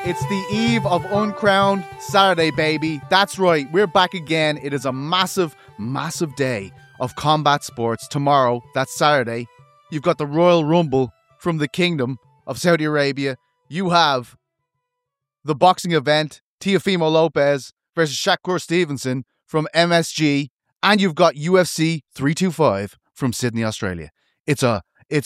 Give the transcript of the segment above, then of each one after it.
It's the eve of Uncrowned Saturday, baby. That's right, we're back again. It is a massive, massive day of combat sports. Tomorrow, that's Saturday, you've got the Royal Rumble from the Kingdom of Saudi Arabia. You have the boxing event, Teofimo Lopez versus Shakur Stevenson from MSG. And you've got UFC 325 from Sydney, Australia. It's an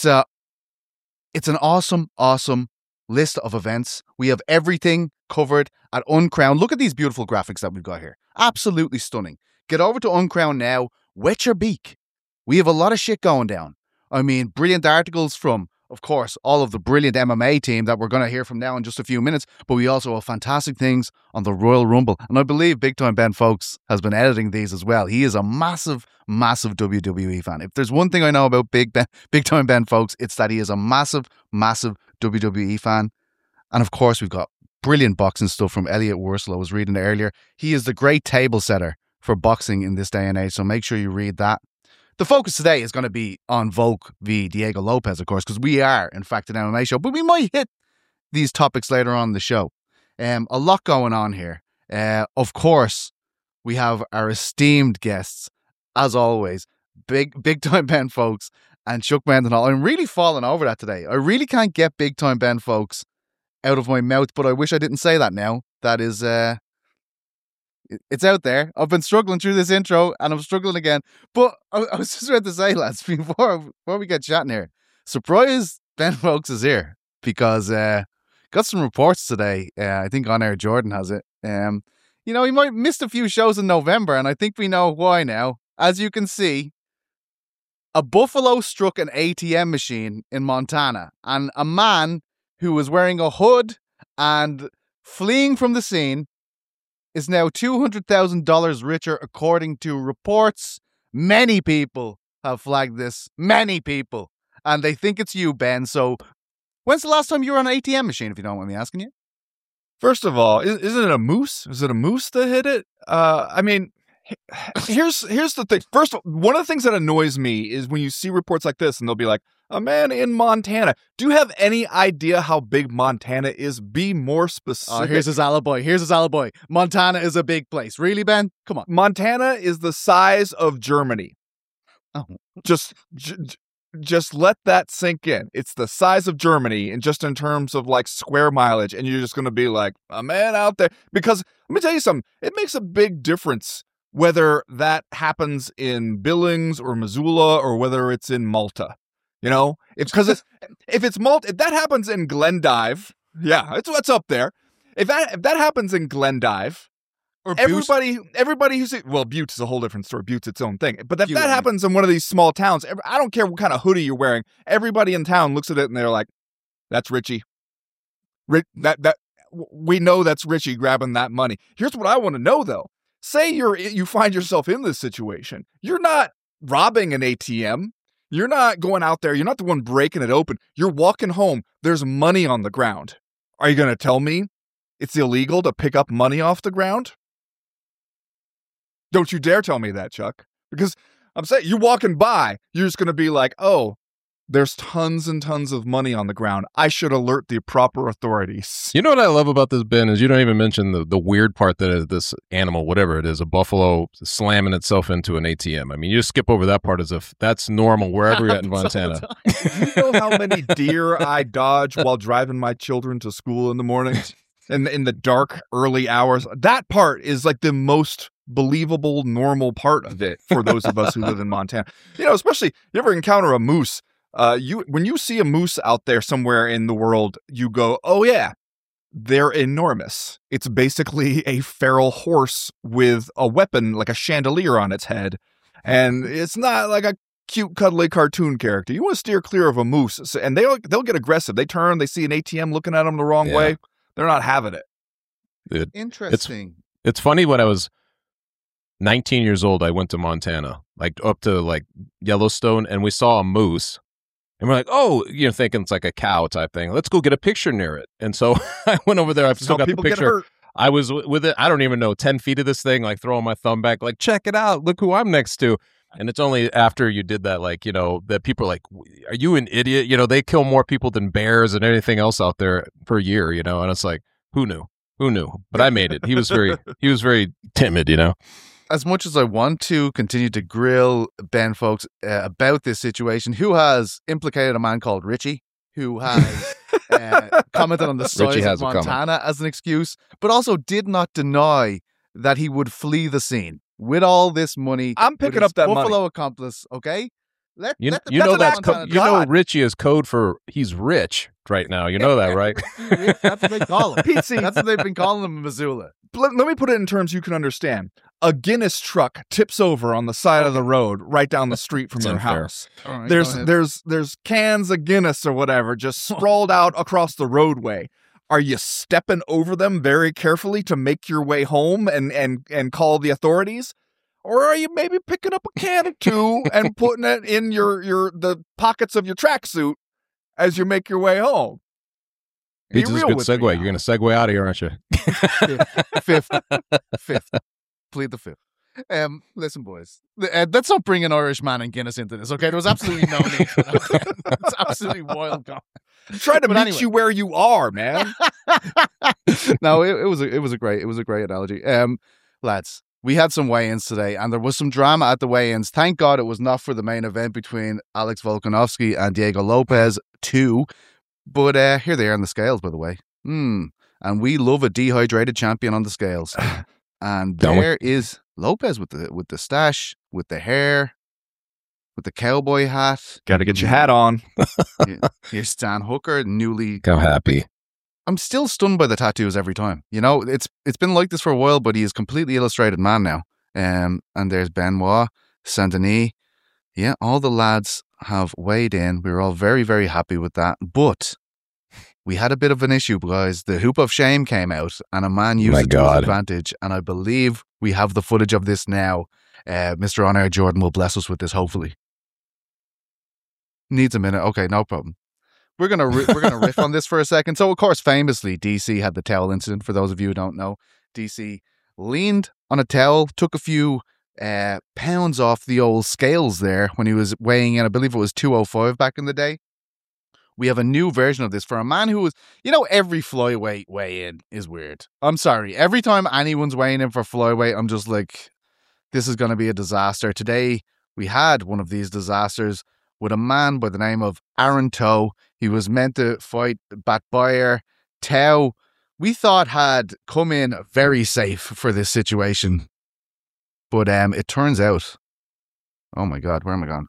awesome, awesome list of events. We have everything covered at Uncrowned. Look at these beautiful graphics that we've got here. Absolutely stunning. Get over to Uncrowned now. Wet your beak. We have a lot of shit going down. I mean, brilliant articles from, of course, all of the brilliant MMA team that we're going to hear from now in just a few minutes, but we also have fantastic things on the Royal Rumble. And I believe Big Time Ben Folks has been editing these as well. He is a massive, massive WWE fan. If there's one thing I know about Big Time Ben Folks, it's that he is a massive, massive WWE fan. And of course, we've got brilliant boxing stuff from Elliot Wursel. I was reading it earlier. He is the great table setter for boxing in this day and age, so make sure you read that. The focus today is going to be on Volk v. Diego Lopez, of course, because we are, in fact, an MMA show, but we might hit these topics later on in the show. A lot going on here. Of course, we have our esteemed guests, as always, Big Time Ben Folks and Chuck Mendenhall. I'm really falling over that today. I really can't get Big Time Ben Folks out of my mouth, but I wish I didn't say that now. That is... it's out there. I've been struggling through this intro and I'm struggling again. But I was just about to say, lads, before we get chatting here, surprise Ben Folks is here because got some reports today. I think On Air Jordan has it. He might have missed a few shows in November, and I think we know why now. As you can see, a buffalo struck an ATM machine in Montana, and a man who was wearing a hood and fleeing from the scene is now $200,000 richer, according to reports. Many people have flagged this. Many people. And they think it's you, Ben. So when's the last time you were on an ATM machine, if you don't mind me asking you? First of all, isn't it a moose? Is it a moose that hit it? Here's the thing. First, one of the things that annoys me is when you see reports like this and they'll be like, a man in Montana. Do you have any idea how big Montana is? Be more specific. Oh, here's his alibi. Montana is a big place. Really, Ben? Come on. Montana is the size of Germany. Oh. Just let that sink in. It's the size of Germany, and just in terms of like square mileage, and you're just going to be like, a man out there. Because let me tell you something. It makes a big difference whether that happens in Billings or Missoula or whether it's in Malta. You know, if that happens in Glendive, yeah, it's up there. If that happens in Glendive, or everybody who's, well, Butte's a whole different story. Butte's its own thing. But if that happens in one of these small towns, I don't care what kind of hoodie you're wearing. Everybody in town looks at it and they're like, "That's Richie. That we know that's Richie grabbing that money." Here's what I want to know though. Say you find yourself in this situation. You're not robbing an ATM. You're not going out there. You're not the one breaking it open. You're walking home. There's money on the ground. Are you going to tell me it's illegal to pick up money off the ground? Don't you dare tell me that, Chuck. Because I'm saying, you're walking by. You're just going to be like, oh, there's tons and tons of money on the ground. I should alert the proper authorities. You know what I love about this, Ben, is you don't even mention the weird part that is this animal, whatever it is, a buffalo slamming itself into an ATM. I mean, you just skip over that part as if that's normal wherever you're at in Montana. You know how many deer I dodge while driving my children to school in the morning? And in the dark, early hours? That part is like the most believable, normal part of it for those of us who live in Montana. You know, especially, you ever encounter a moose? When you see a moose out there somewhere in the world, you go, oh yeah, they're enormous. It's basically a feral horse with a weapon, like a chandelier on its head. And it's not like a cute, cuddly cartoon character. You want to steer clear of a moose. And they'll get aggressive. They turn, they see an ATM looking at them the wrong way. They're not having it. Interesting. It's funny, when I was 19 years old, I went to Montana, like up to like Yellowstone, and we saw a moose. And we're like, oh, thinking it's like a cow type thing. Let's go get a picture near it. And so I went over there. I still got the picture. I was with it. I don't even know, 10 feet of this thing, like throwing my thumb back, like, check it out. Look who I'm next to. And it's only after you did that, like, that people are like, are you an idiot? They kill more people than bears and anything else out there per year, and it's like, Who knew? Who knew? But I made it. He was very timid, you know. As much as I want to continue to grill Ben Folks about this situation, who has implicated a man called Richie, who has commented on the size of Montana as an excuse, but also did not deny that he would flee the scene with all this money. I'm picking up that Buffalo money. accomplice, okay? You know Richie is code for he's rich right now. You know that, right? That's what they call him. Pete, see, That's what they've been calling him in Missoula. let me put it in terms you can understand. A Guinness truck tips over on the side of the road right down the street from your house. All right, There's cans of Guinness or whatever just sprawled out across the roadway. Are you stepping over them very carefully to make your way home and call the authorities? Or are you maybe picking up a can or two and putting it in the pockets of your tracksuit as you make your way home? It's a good segue. You're going to segue out of here, aren't you? Fifth. Plead the fifth. Listen, boys. Let's not bring an Irish man and Guinness into this, okay? There was absolutely no need for that. It's absolutely wild. Try to meet you where you are, man. No, it was a great analogy. Lads, we had some weigh-ins today, and there was some drama at the weigh-ins. Thank God it was not for the main event between Alex Volkanovski and Diego Lopez 2. But here they are on the scales, by the way. And we love a dehydrated champion on the scales. And there is Lopez with the stash, with the hair, with the cowboy hat. Got to get your hat on. Here's Stan Hooker, newly. How happy. I'm still stunned by the tattoos every time. You know, it's been like this for a while, but he is completely illustrated man now. And there's Benoit, Saint-Denis. Yeah, all the lads have weighed in. We were all very, very happy with that. But we had a bit of an issue, guys. The Hoop of Shame came out, and a man used it to his advantage. And I believe we have the footage of this now. Mr. On Air Jordan will bless us with this, hopefully. Needs a minute. Okay, no problem. We're gonna riff on this for a second. So, of course, famously, DC had the towel incident. For those of you who don't know, DC leaned on a towel, took a few pounds off the old scales there when he was weighing in. I believe it was 205 back in the day. We have a new version of this for a man who was, every flyweight weigh-in is weird. I'm sorry. Every time anyone's weighing in for flyweight, I'm just like, this is going to be a disaster. Today, we had one of these disasters with a man by the name of Aaron Toe. He was meant to fight Bat Bayer. Tao, we thought, had come in very safe for this situation. But it turns out, oh my God, where am I going?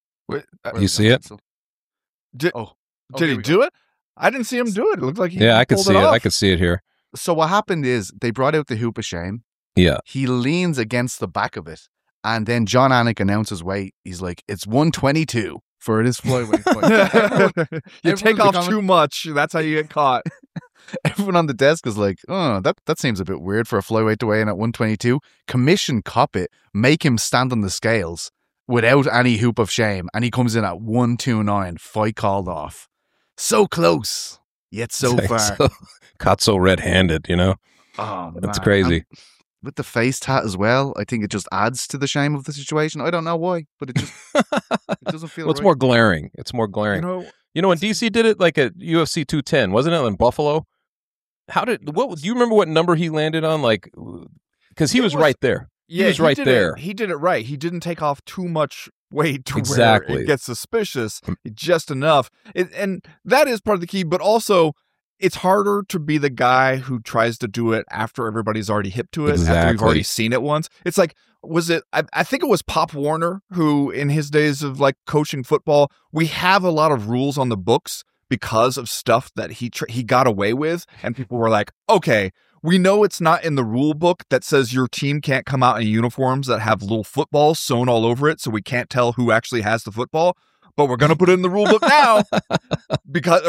You see it? Did he do it? I didn't see him do it. It looked like he I could see it. off. I could see it here. So what happened is they brought out the Hoop of Shame. Yeah. He leans against the back of it. And then John Anik announces weight. He's like, it's 122 for this flyweight fight. You take off too much. That's how you get caught. Everyone on the desk is like, oh, that seems a bit weird for a flyweight to weigh in at 122. Commission Coppet, make him stand on the scales without any Hoop of Shame. And he comes in at 129, fight called off. So close, yet so far. Caught so red-handed, Oh, that's crazy. And with the face tat as well, I think it just adds to the shame of the situation. I don't know why, but it just it doesn't feel it's right. more glaring. It's more glaring. When DC did it like at UFC 210, wasn't it in Buffalo? Do you remember what number he landed on? Like, because he was right there. Yeah, he was right there. He did it right. He didn't take off too much weight to where it gets suspicious, just enough. And that is part of the key, but also it's harder to be the guy who tries to do it after everybody's already hip to it, after we've already seen it once. It's like, I think it was Pop Warner who, in his days of like coaching football, we have a lot of rules on the books because of stuff that he got away with. And people were like, okay, we know it's not in the rule book that says your team can't come out in uniforms that have little footballs sewn all over it, so we can't tell who actually has the football. But we're going to put it in the rule book now because,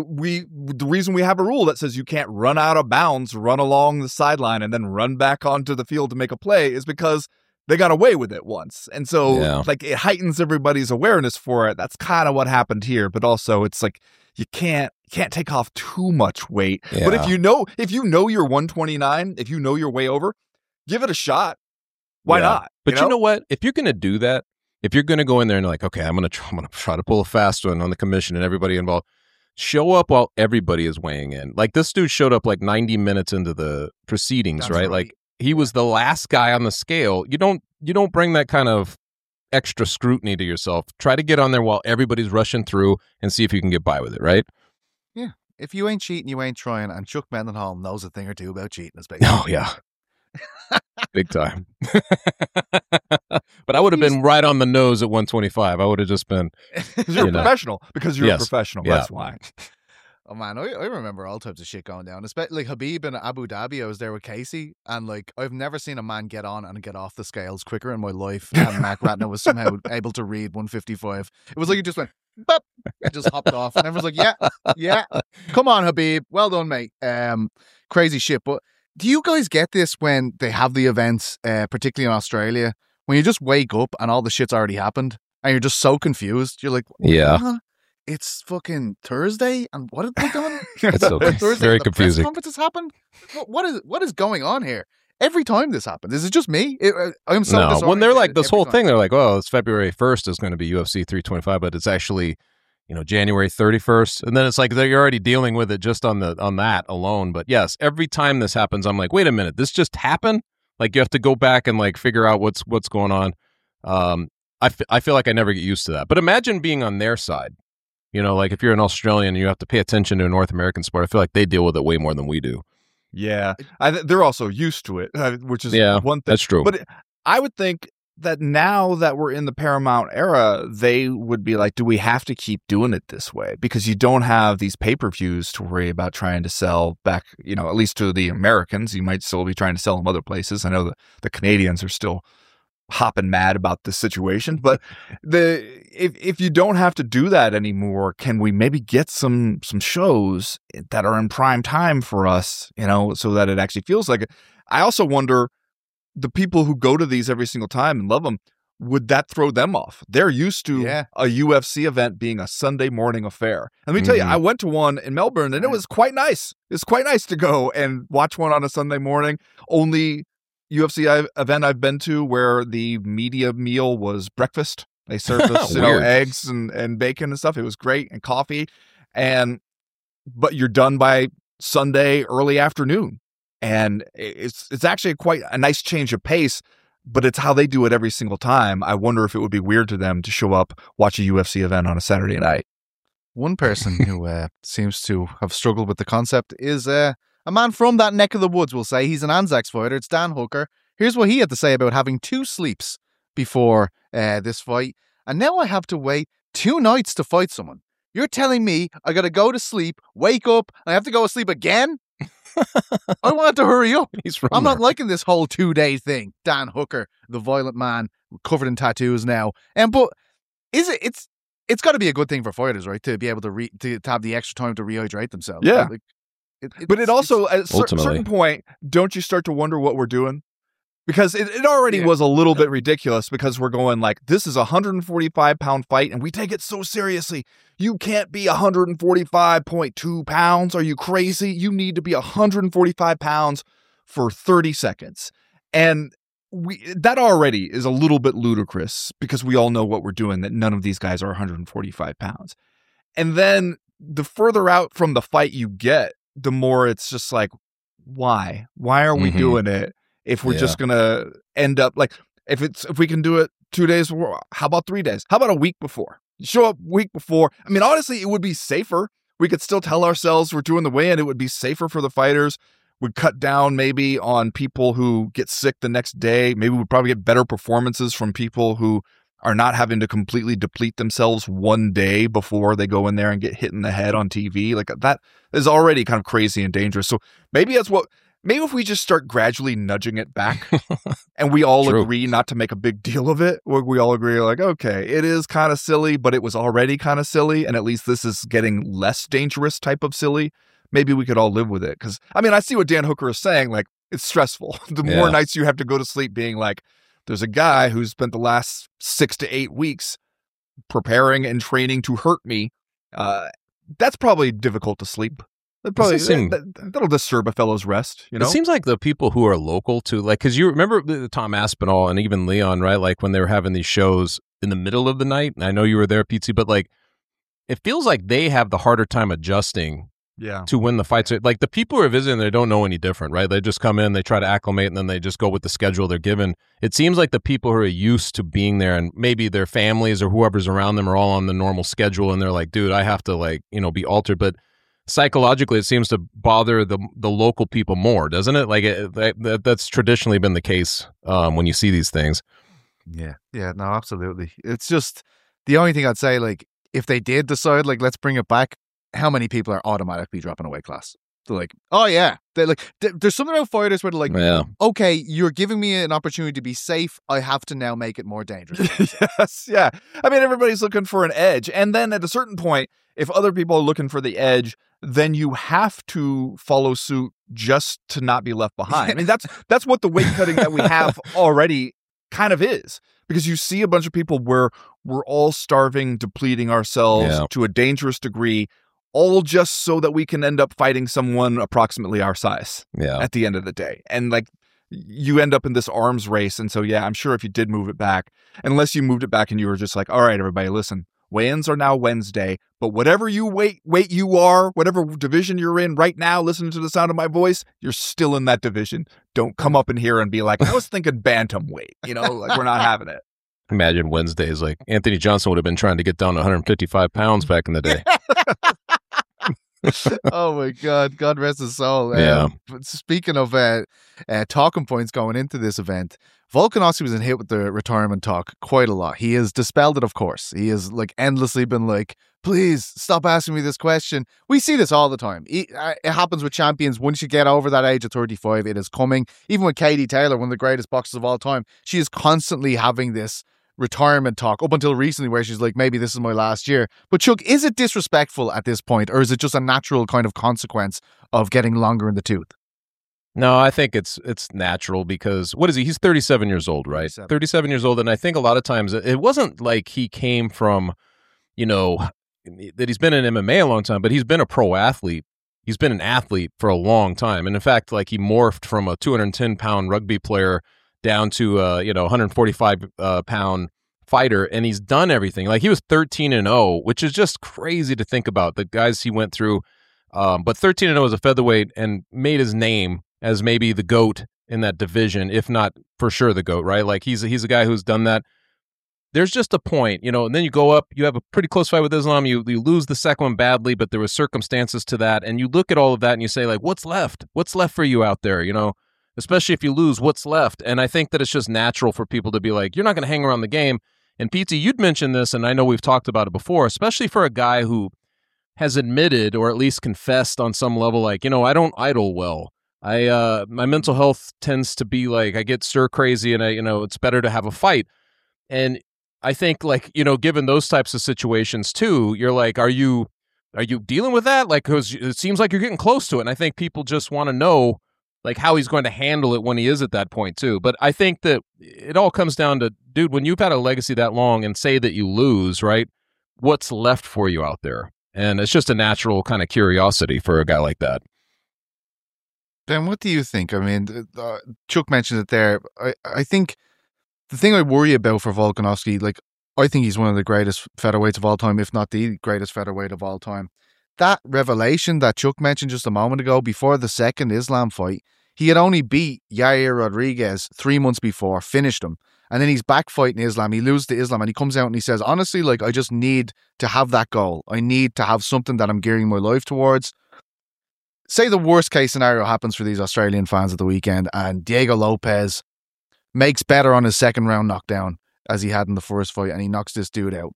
the reason we have a rule that says you can't run out of bounds, run along the sideline, and then run back onto the field to make a play is because they got away with it once. And so it heightens everybody's awareness for it. That's kind of what happened here. But also it's like, you can't take off too much weight. Yeah. But if you know you're 129, if you know you're way over, give it a shot. Why not? But you know what? If you're going to do that, if you're going to go in there and like, okay, I'm going to try to pull a fast one on the commission and everybody involved, show up while everybody is weighing in. Like this dude showed up like 90 minutes into the proceedings, That's right? Like he was the last guy on the scale. You don't bring that kind of extra scrutiny to yourself. Try to get on there while everybody's rushing through and see if you can get by with it, right? Yeah. If you ain't cheating, you ain't trying. And Chuck Mendenhall knows a thing or two about cheating. Basically. Oh, yeah. Big time. But I would have been right on the nose at 125. I would have just been. Because you're a professional. Because you're a Yes. professional. Yeah. That's why. Oh man, I remember all types of shit going down. Especially like Habib in Abu Dhabi, I was there with Casey, and like I've never seen a man get on and get off the scales quicker in my life. And Mac Ratner was somehow able to read 155. It was like he just went, bop, just hopped off, and everyone's like, yeah, come on, Habib, well done, mate. Crazy shit. But do you guys get this when they have the events, particularly in Australia, when you just wake up and all the shit's already happened, and you're just so confused? You're like, Yeah. huh? It's fucking Thursday, and what have they done? It's okay. Thursday, Very the confusing. Press conference has happened. What is going on here? Every time this happens, is it just me? I'm so No, when they're like disoriented this every whole time. thing, they're like, oh, it's February 1st is going to be UFC 325, but it's actually, January 31st. And then it's like you're already dealing with it just on that alone. But yes, every time this happens, I'm like, wait a minute, this just happened? Like you have to go back and like figure out what's going on. I feel like I never get used to that. But imagine being on their side. Like if you're an Australian and you have to pay attention to a North American sport, I feel like they deal with it way more than we do. Yeah. They're also used to it, which is one thing. That's true. But I would think that now that we're in the Paramount era, they would be like, do we have to keep doing it this way? Because you don't have these pay-per-views to worry about trying to sell back, at least to the Americans. You might still be trying to sell them other places. I know the Canadians are still hopping mad about this situation, but if you don't have to do that anymore, can we maybe get some shows that are in prime time for us, so that it actually feels like it? I also wonder, the people who go to these every single time and love them, would that throw them off? They're used to a UFC event being a Sunday morning affair. And let me tell you, I went to one in Melbourne and it was quite nice. It's quite nice to go and watch one on a Sunday morning. Only UFC event I've been to where the media meal was breakfast. They served us eggs and bacon and stuff. It was great, and coffee. But you're done by Sunday early afternoon. And it's actually quite a nice change of pace, but it's how they do it every single time. I wonder if it would be weird to them to show up, watch a UFC event on a Saturday night. One person who seems to have struggled with the concept is a man from that neck of the woods, we'll say. He's an Anzacs fighter. It's Dan Hooker. Here's what he had to say about having 2 sleeps before this fight. And now I have to wait 2 nights to fight someone. You're telling me I got to go to sleep, wake up, and I have to go to sleep again? I want to hurry up. I'm not liking this whole 2-day thing. Dan Hooker, the violent man, covered in tattoos now. But it's got to be a good thing for fighters, right? To be able to have the extra time to rehydrate themselves. Yeah. Right? But it also, at a certain point, don't you start to wonder what we're doing? Because it already was a little bit ridiculous, because we're going like, this is a 145-pound fight, and we take it so seriously. You can't be 145.2 pounds. Are you crazy? You need to be 145 pounds for 30 seconds. And that already is a little bit ludicrous, because we all know what we're doing, that none of these guys are 145 pounds. And then the further out from the fight you get, the more it's just like, why? Why are we doing it? If we're just going to end up like, if we can do it 2 days before, how about 3 days? How about a week before? Show up week before. I mean, honestly, it would be safer. We could still tell ourselves we're doing the weigh-in. It would be safer for the fighters. We'd cut down maybe on people who get sick the next day. Maybe we'd probably get better performances from people who are not having to completely deplete themselves one day before they go in there and get hit in the head on TV. Like, that is already kind of crazy and dangerous. So maybe if we just start gradually nudging it back and we all agree not to make a big deal of it, where we all agree like, okay, it is kind of silly, but it was already kind of silly, and at least this is getting less dangerous type of silly. Maybe we could all live with it. Because, I mean, I see what Dan Hooker is saying. Like, it's stressful. The more nights you have to go to sleep being like, there's a guy who's spent the last 6 to 8 weeks preparing and training to hurt me. That's probably difficult to sleep. That'll disturb a fellow's rest, It seems like the people who are local to, like, because you remember Tom Aspinall and even Leon, right? Like when they were having these shows in the middle of the night, and I know you were there, Pizzi, but like it feels like they have the harder time adjusting to win the fights. Like the people who are visiting, they don't know any different, right? They just come in, they try to acclimate, and then they just go with the schedule they're given. It seems like the people who are used to being there, and maybe their families or whoever's around them are all on the normal schedule, and they're like, dude, I have to be altered. But psychologically, it seems to bother the local people more, doesn't it? Like that's traditionally been the case when you see these things. Yeah, no, absolutely. It's just the only thing I'd say, like, if they did decide, like, let's bring it back, how many people are automatically dropping a weight class? They're like, oh yeah, they're like, there's something about fighters where they're like, okay, you're giving me an opportunity to be safe. I have to now make it more dangerous. Yes, yeah. I mean, everybody's looking for an edge, and then at a certain point, if other people are looking for the edge, then you have to follow suit just to not be left behind. I mean, that's what the weight cutting that we have already kind of is, because you see a bunch of people where we're all starving, depleting ourselves to a dangerous degree, all just so that we can end up fighting someone approximately our size at the end of the day. And like, you end up in this arms race. And so, yeah, I'm sure if you did move it back, unless you moved it back and you were just like, all right, everybody, listen, weigh-ins are now Wednesday, but whatever you weight you are, whatever division you're in right now, listening to the sound of my voice, you're still in that division. Don't come up in here and be like, I was thinking bantamweight, like we're not having it. Imagine Wednesdays, like Anthony Johnson would have been trying to get down to 155 pounds back in the day. Oh my God rest his soul. Speaking of talking points going into this event, Volkanovski was in hit with the retirement talk quite a lot. He has dispelled it, of course. He has like endlessly been like, please stop asking me this question. We see this all the time. It happens with champions. Once you get over that age of 35, it is coming. Even with Katie Taylor, one of the greatest boxers of all time, she is constantly having this retirement talk up until recently where she's like, maybe this is my last year. But Chuck, is it disrespectful at this point, or is it just a natural kind of consequence of getting longer in the tooth? No, I think it's natural because what is he? He's 37 years old, right? 37 years old. And I think a lot of times it wasn't like he came from, that he's been in MMA a long time, but he's been a pro athlete. He's been an athlete for a long time. And in fact, like he morphed from a 210-pound rugby player down to 145-pound fighter, and he's done everything. Like he was 13-0, which is just crazy to think about the guys he went through. But 13-0 as a featherweight and made his name as maybe the GOAT in that division, if not for sure the GOAT, right? Like he's a guy who's done that. There's just a point, and then you go up, you have a pretty close fight with Islam, you lose the second one badly, but there were circumstances to that, and you look at all of that and you say, like, what's left? What's left for you out there, Especially if you lose, what's left? And I think that it's just natural for people to be like, you're not going to hang around the game. And Pete, you'd mentioned this, and I know we've talked about it before, especially for a guy who has admitted or at least confessed on some level, like, I don't idle well. My mental health tends to be like, I get stir crazy and it's better to have a fight. And I think like, given those types of situations too, you're like, are you dealing with that? Like, cause it seems like you're getting close to it. And I think people just want to know like how he's going to handle it when he is at that point too. But I think that it all comes down to, dude, when you've had a legacy that long and say that you lose, right? What's left for you out there? And it's just a natural kind of curiosity for a guy like that. Ben, what do you think? I mean, Chuck mentioned it there. I think the thing I worry about for Volkanovski, like, I think he's one of the greatest featherweights of all time, if not the greatest featherweight of all time. That revelation that Chuck mentioned just a moment ago, before the second Islam fight, he had only beat Yair Rodriguez 3 months before, finished him. And then he's back fighting Islam. He loses to Islam and he comes out and he says, honestly, like, I just need to have that goal. I need to have something that I'm gearing my life towards. Say the worst case scenario happens for these Australian fans at the weekend and Diego Lopez makes better on his second round knockdown as he had in the first fight and he knocks this dude out.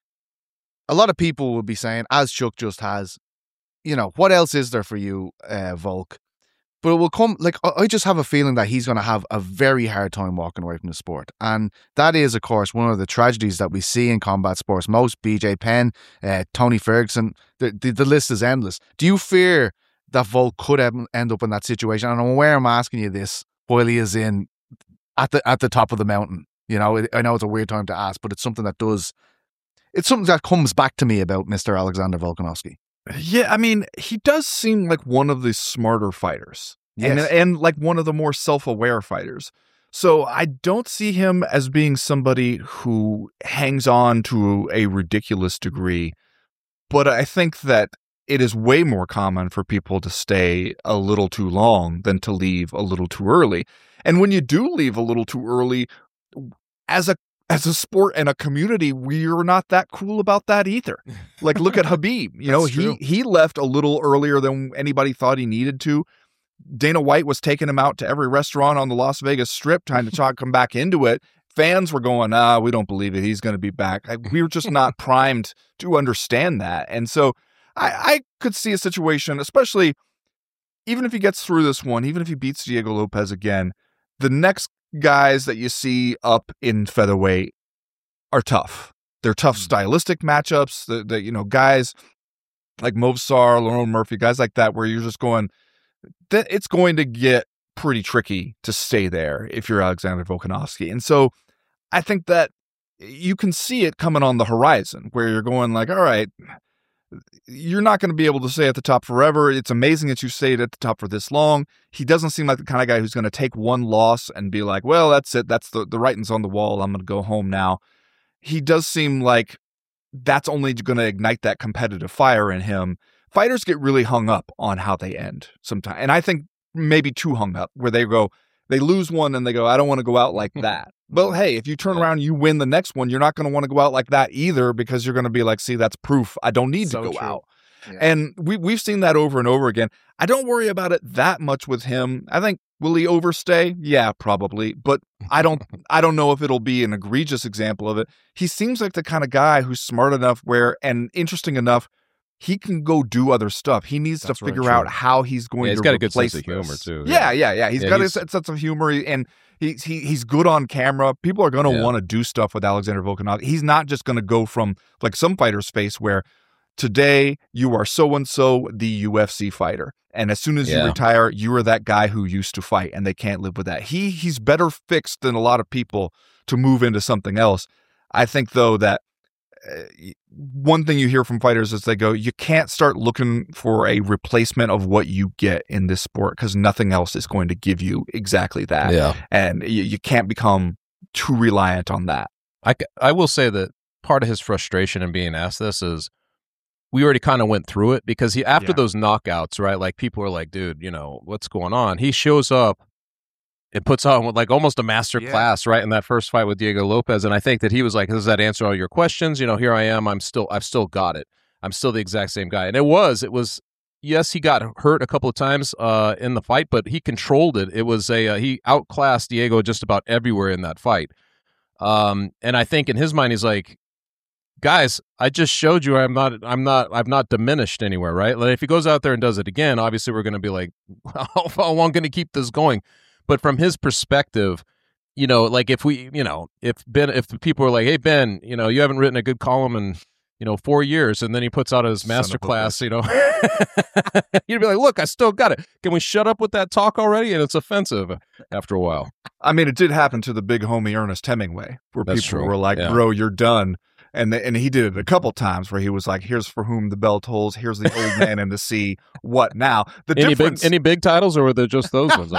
A lot of people will be saying, as Chuck just has, what else is there for you, Volk? But it will come, like, I just have a feeling that he's going to have a very hard time walking away from the sport. And that is, of course, one of the tragedies that we see in combat sports. Most, BJ Penn, Tony Ferguson, the list is endless. Do you fear that Volk could end up in that situation? And I'm aware I'm asking you this while he is at the top of the mountain. I know it's a weird time to ask, but it's something that comes back to me about Mr. Alexander Volkanovski. Yeah, I mean, he does seem like one of the smarter fighters. Yes. And like one of the more self-aware fighters. So I don't see him as being somebody who hangs on to a ridiculous degree But I think that it is way more common for people to stay a little too long than to leave a little too early. And when you do leave a little too early, as a sport and a community, we're not that cool about that either. Like, look at Habib. He left a little earlier than anybody thought he needed to. Dana White was taking him out to every restaurant on the Las Vegas Strip, trying to talk him back into it. Fans were going, we don't believe it. He's going to be back. We were just not primed to understand that. And so I could see a situation, especially even if he gets through this one, even if he beats Diego Lopez again, the next guys that you see up in featherweight are tough. They're tough stylistic matchups. The guys like Movsar, Lerone Murphy, guys like that, where you're just going, that it's going to get pretty tricky to stay there if you're Alexander Volkanovski. And so I think that you can see it coming on the horizon where you're going like, all right, you're not going to be able to stay at the top forever. It's amazing that you stayed at the top for this long. He doesn't seem like the kind of guy who's going to take one loss and be like, well, that's it. That's the writing's on the wall. I'm going to go home now. He does seem like that's only going to ignite that competitive fire in him. Fighters get really hung up on how they end sometimes. And I think maybe too hung up where they lose one and they go, I don't want to go out like that. Well, hey, if you turn around and you win the next one, you're not going to want to go out like that either, because you're going to be like, see, that's proof. I don't need to go out. Yeah. And we've seen that over and over again. I don't worry about it that much with him. I think, will he overstay? Yeah, probably. But I don't know if it'll be an egregious example of it. He seems like the kind of guy who's smart enough and interesting enough, he can go do other stuff. He needs to figure out how he's going to replace this. He's got a good sense of humor too. Yeah. He's got a sense of humor, and he's good on camera. People are going to want to do stuff with Alexander Volkanovski. He's not just going to go from like some fighters face where today you are so-and-so the UFC fighter, and as soon as you retire, you are that guy who used to fight, and they can't live with that. He's better fixed than a lot of people to move into something else. I think, though, that one thing you hear from fighters is they go, you can't start looking for a replacement of what you get in this sport because nothing else is going to give you exactly that. Yeah. And you can't become too reliant on that. I will say that part of his frustration in being asked this is we already kind of went through it because after those knockouts, right? Like people are like, dude, what's going on? He shows up. It puts on like almost a master class, right, in that first fight with Diego Lopez, and I think that he was like, "Does that answer all your questions? Here I am. I've still got it. I'm still the exact same guy." And it was. Yes, he got hurt a couple of times in the fight, but he controlled it. It was he outclassed Diego just about everywhere in that fight. And I think in his mind, he's like, "Guys, I just showed you I'm not diminished anywhere, right? Like if he goes out there and does it again, obviously we're going to be like, how long can he keep this going?" But from his perspective, like if the people are like, hey, Ben, you haven't written a good column in, 4 years, and then he puts out his master class, you'd be like, look, I still got it. Can we shut up with that talk already? And it's offensive after a while. I mean, it did happen to the big homie Ernest Hemingway, where people were like, bro, you're done. And he did it a couple times where he was like, here's For Whom the Bell Tolls, here's The Old Man and the Sea, what now? Any big titles, or were there just those ones?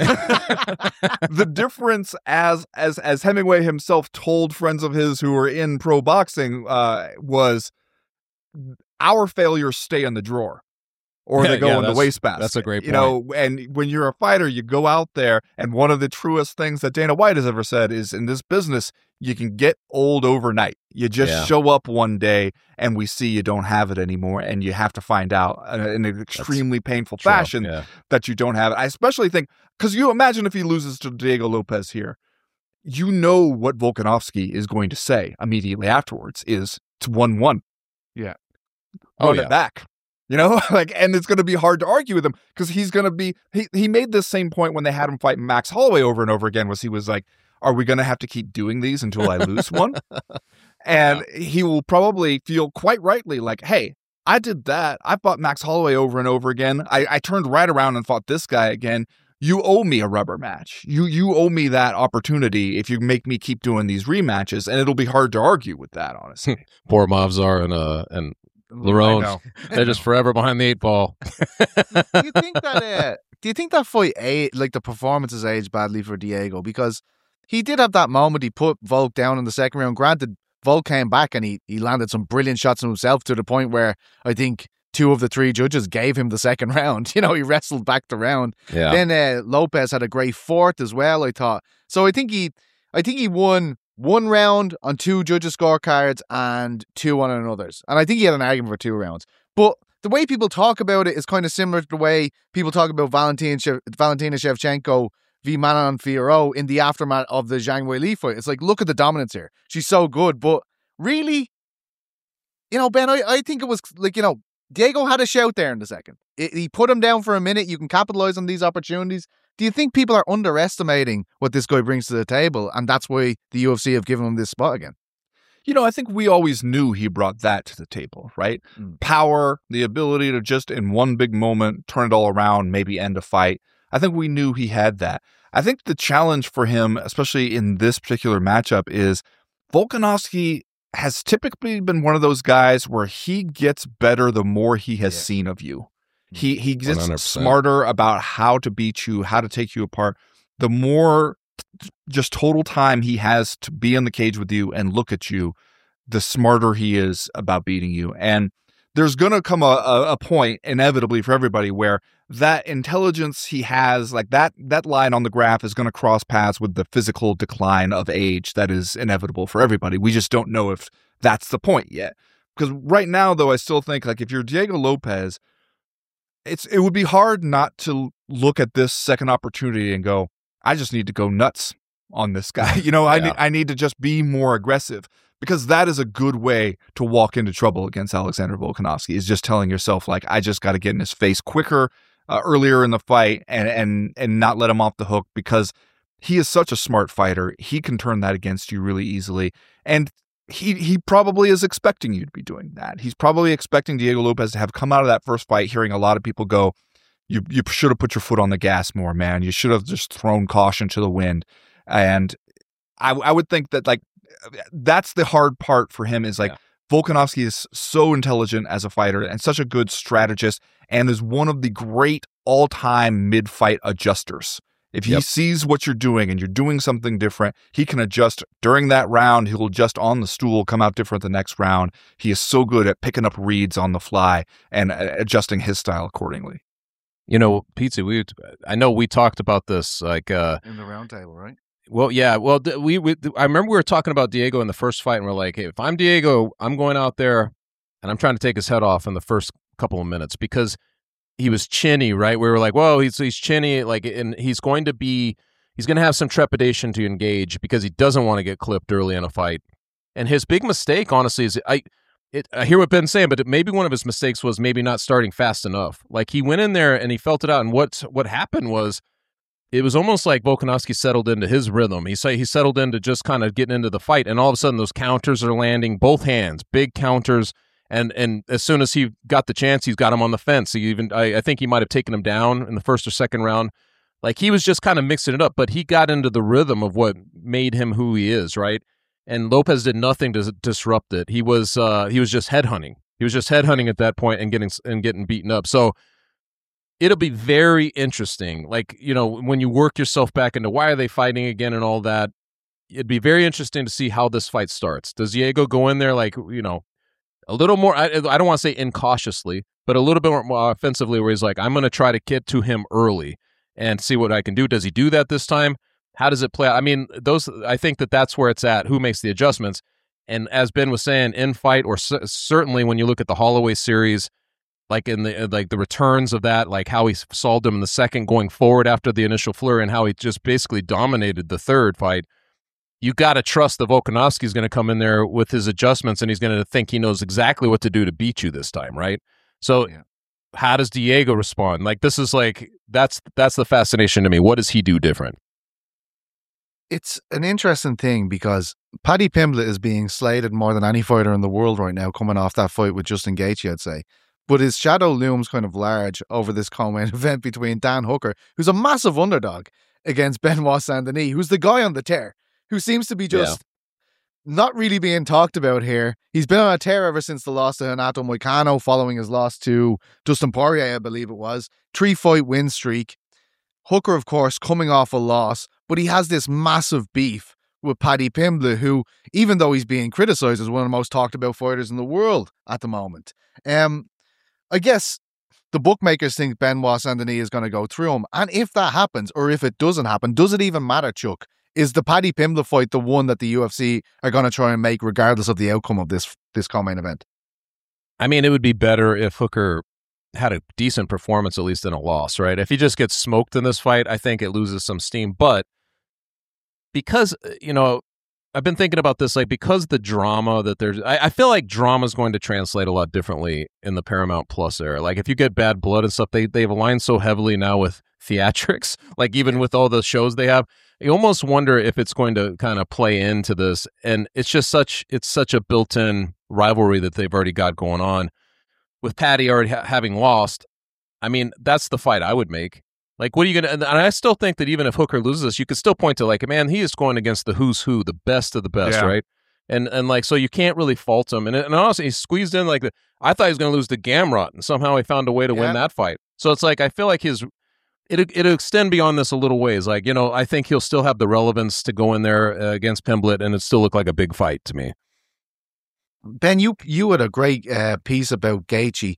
The difference, as Hemingway himself told friends of his who were in pro boxing, was our failures stay in the drawer. Or they go in the wastebasket. That's a great point. And when you're a fighter, you go out there, and one of the truest things that Dana White has ever said is, in this business, you can get old overnight. You just show up one day, and we see you don't have it anymore, and you have to find out in an extremely painful fashion that you don't have it. I especially think, because you imagine if he loses to Diego Lopez here, what Volkanovski is going to say immediately afterwards is, it's 1-1. Yeah. Run it back. And it's going to be hard to argue with him because he's going to be, he made this same point when they had him fight Max Holloway over and over again, he was like, are we going to have to keep doing these until I lose one? And he will probably feel quite rightly like, hey, I did that. I fought Max Holloway over and over again. I turned right around and fought this guy again. You owe me a rubber match. You owe me that opportunity if you make me keep doing these rematches, and it'll be hard to argue with that, honestly. Poor Movsar and Lerone, they're just forever behind the 8 ball. Do you think that fight, the performances aged badly for Diego? Because he did have that moment, he put Volk down in the second round. Granted, Volk came back and he landed some brilliant shots on himself to the point where I think 2 of the 3 judges gave him the second round. You know, he wrestled back the round. Yeah. Then Lopez had a great fourth as well, I thought. So I think he won 1 round on 2 judges' scorecards and 2 on another's. And I think he had an argument for 2 rounds. But the way people talk about it is kind of similar to the way people talk about Valentina Shevchenko v Manon Fiorot in the aftermath of the Zhang Weili fight. It's like, look at the dominance here. She's so good. But really, you know, Ben, I think it was like, you know, Diego had a shout there in the second. He put him down for a minute. You can capitalize on these opportunities. Do you think people are underestimating what this guy brings to the table, and that's why the UFC have given him this spot again? You know, I think we always knew he brought that to the table, right? Power, the ability to just in one big moment turn it all around, maybe end a fight. I think we knew he had that. I think the challenge for him, especially in this particular matchup, is Volkanovski has typically been one of those guys where he gets better the more he has seen of you. He gets 100%. smarter about how to beat you, how to take you apart. The more just total time he has to be in the cage with you and look at you, the smarter he is about beating you. And there's going to come a point, inevitably for everybody, where that intelligence he has, like that line on the graph is going to cross paths with the physical decline of age that is inevitable for everybody. We just don't know if that's the point yet. Because right now, though, I still think, like, if you're Diego Lopez, it would be hard not to look at this second opportunity and go, I just need to go nuts on this guy. You know, I need to just be more aggressive, because that is a good way to walk into trouble against Alexander Volkanovski, is just telling yourself, like, I just got to get in his face quicker, earlier in the fight and not let him off the hook, because he is such a smart fighter. He can turn that against you really easily. And he probably is expecting you to be doing that. He's probably expecting Diego Lopez to have come out of that first fight hearing a lot of people go, you should have put your foot on the gas more, man. You should have just thrown caution to the wind. And I would think that, like, that's the hard part for him, is like, Volkanovski is so intelligent as a fighter and such a good strategist, and is one of the great all-time mid-fight adjusters. If he sees what you're doing and you're doing something different, he can adjust during that round. He'll adjust on the stool, come out different the next round. He is so good at picking up reads on the fly and adjusting his style accordingly. You know, Pizza, I know we talked about this, like, in the round table, right? Well, yeah. Well, I remember we were talking about Diego in the first fight, and we're like, hey, if I'm Diego, I'm going out there and I'm trying to take his head off in the first couple of minutes, because he was chinny, right? We were like, whoa, he's chinny, like, and he's going to have some trepidation to engage because he doesn't want to get clipped early in a fight. And his big mistake, honestly, is I hear what Ben's saying, but maybe one of his mistakes was maybe not starting fast enough. Like, he went in there and he felt it out, and what happened was, it was almost like Volkanovski settled into his rhythm. He settled into just kind of getting into the fight, and all of a sudden those counters are landing, both hands, big counters. And as soon as he got the chance, he's got him on the fence. I think he might have taken him down in the first or second round. Like, he was just kind of mixing it up, but he got into the rhythm of what made him who he is, right? And Lopez did nothing to disrupt it. He was just headhunting. He was just headhunting at that point and getting beaten up. So it'll be very interesting. Like, you know, when you work yourself back into why are they fighting again and all that, it'd be very interesting to see how this fight starts. Does Diego go in there, like, you know, a little more, I don't want to say incautiously, but a little bit more offensively, where he's like, I'm going to try to get to him early and see what I can do. Does he do that this time? How does it play out? I mean, I think that's where it's at. Who makes the adjustments? And as Ben was saying, in fight, or certainly when you look at the Holloway series, like in the returns of that, like how he solved him in the second going forward after the initial flurry, and how he just basically dominated the third fight. You got to trust that Volkanovski is going to come in there with his adjustments, and he's going to think he knows exactly what to do to beat you this time, right? So how does Diego respond? Like, this is like, that's the fascination to me. What does he do different? It's an interesting thing, because Paddy Pimblett is being slated more than any fighter in the world right now, coming off that fight with Justin Gaethje, I'd say. But his shadow looms kind of large over this co-main event between Dan Hooker, who's a massive underdog, against Benoit Saint-Denis, who's the guy on the tear, who seems to be just not really being talked about here. He's been on a tear ever since the loss to Renato Moicano, following his loss to Dustin Poirier, I believe it was. 3-fight win streak. Hooker, of course, coming off a loss, but he has this massive beef with Paddy Pimblett, who, even though he's being criticised, is one of the most talked about fighters in the world at the moment. I guess the bookmakers think Benoit Saint Denis is going to go through him. And if that happens, or if it doesn't happen, does it even matter, Chuck? Is the Paddy Pimblett fight the one that the UFC are going to try and make regardless of the outcome of this co-main event? I mean, it would be better if Hooker had a decent performance, at least in a loss, right? If he just gets smoked in this fight, I think it loses some steam. But because, I've been thinking about this, like, because the drama that there's, I feel like drama is going to translate a lot differently in the Paramount Plus era. Like, if you get Bad Blood and stuff, they've aligned so heavily now with theatrics, like even with all the shows they have, you almost wonder if it's going to kind of play into this. And it's just such a built-in rivalry that they've already got going on. With Paddy already having lost, I mean, that's the fight I would make. Like, what are you going to, and I still think that even if Hooker loses this, you could still point to, like, man, he is going against the who's who, the best of the best, right? And like, so you can't really fault him. And honestly, he squeezed in like I thought he was going to lose to Gamrot, and somehow he found a way to win that fight. So it's like, I feel like it'll extend beyond this a little ways. Like, I think he'll still have the relevance to go in there against Pimblett, and it still look like a big fight to me. Ben, you had a great piece about Gaethje,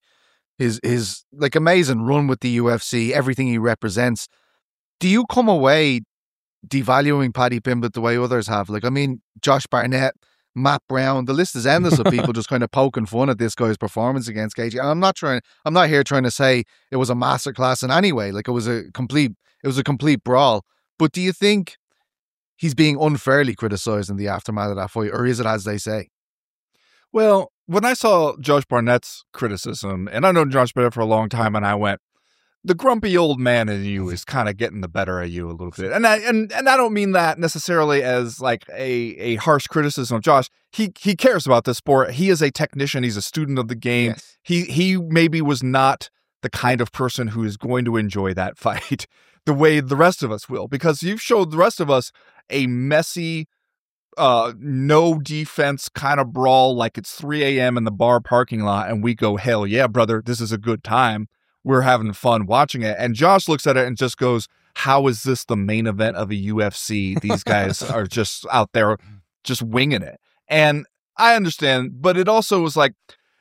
his like amazing run with the UFC, everything he represents. Do you come away devaluing Paddy Pimblett the way others have? Like, I mean, Josh Barnett, Matt Brown, the list is endless of people just kind of poking fun at this guy's performance against Gaethje. And I'm not here trying to say it was a masterclass in any way. Like, it was a complete brawl. But do you think he's being unfairly criticized in the aftermath of that fight, or is it as they say? Well, when I saw Josh Barnett's criticism, and I've known Josh Barnett for a long time, and I went, the grumpy old man in you is kind of getting the better of you a little bit. And I don't mean that necessarily as like a harsh criticism of Josh. He cares about the sport. He is a technician. He's a student of the game. Yes. He maybe was not the kind of person who is going to enjoy that fight the way the rest of us will, because you've showed the rest of us a messy, no defense kind of brawl, like it's 3 a.m. in the bar parking lot, and we go, hell yeah, brother, this is a good time. We're having fun watching it. And Josh looks at it and just goes, how is this the main event of a UFC? These guys are just out there just winging it. And I understand, but it also was like,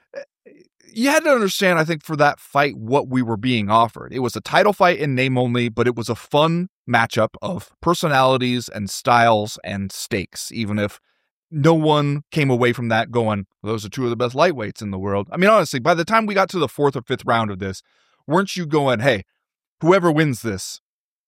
you had to understand, I think, for that fight, what we were being offered. It was a title fight in name only, but it was a fun matchup of personalities and styles and stakes, even if no one came away from that going, those are two of the best lightweights in the world. I mean, honestly, by the time we got to the 4th or 5th round of this, weren't you going, hey, whoever wins this,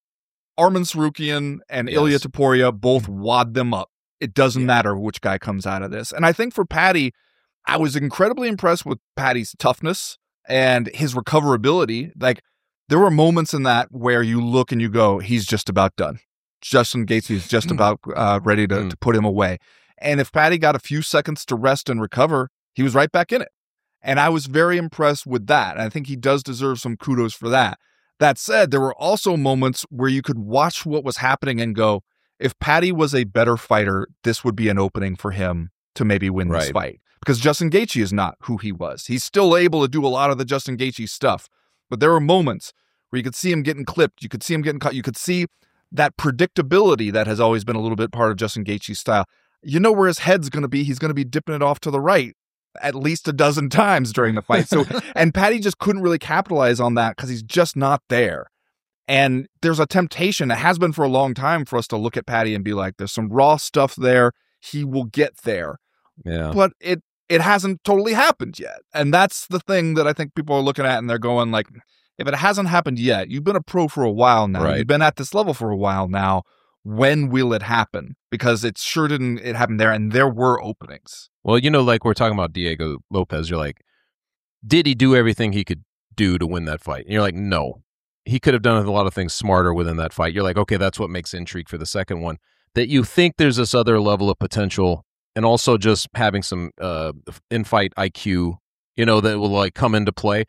Arman Tsarukyan and Ilia Topuria both wad them up. It doesn't matter which guy comes out of this. And I think for Paddy, I was incredibly impressed with Paddy's toughness and his recoverability. Like, there were moments in that where you look and you go, he's just about done. Justin Gaethje is just about ready to put him away. And if Paddy got a few seconds to rest and recover, he was right back in it. And I was very impressed with that. And I think he does deserve some kudos for that. That said, there were also moments where you could watch what was happening and go, if Paddy was a better fighter, this would be an opening for him to maybe win this fight. Because Justin Gaethje is not who he was. He's still able to do a lot of the Justin Gaethje stuff. But there were moments where you could see him getting clipped. You could see him getting cut. You could see that predictability that has always been a little bit part of Justin Gaethje's style. You know where his head's going to be. He's going to be dipping it off to the right at least a dozen times during the fight. So, and Paddy just couldn't really capitalize on that because he's just not there. And there's a temptation, it has been for a long time, for us to look at Paddy and be like, there's some raw stuff there. He will get there. Yeah. But it hasn't totally happened yet. And that's the thing that I think people are looking at and they're going like, if it hasn't happened yet, you've been a pro for a while now. Right. You've been at this level for a while now. When will it happen? Because it sure didn't happen there, and there were openings. Well, like we're talking about Diego Lopez, you're like, did he do everything he could do to win that fight? And you're like, no. He could have done a lot of things smarter within that fight. You're like, okay, that's what makes intrigue for the second one. That you think there's this other level of potential, and also just having some in-fight IQ, that will like come into play.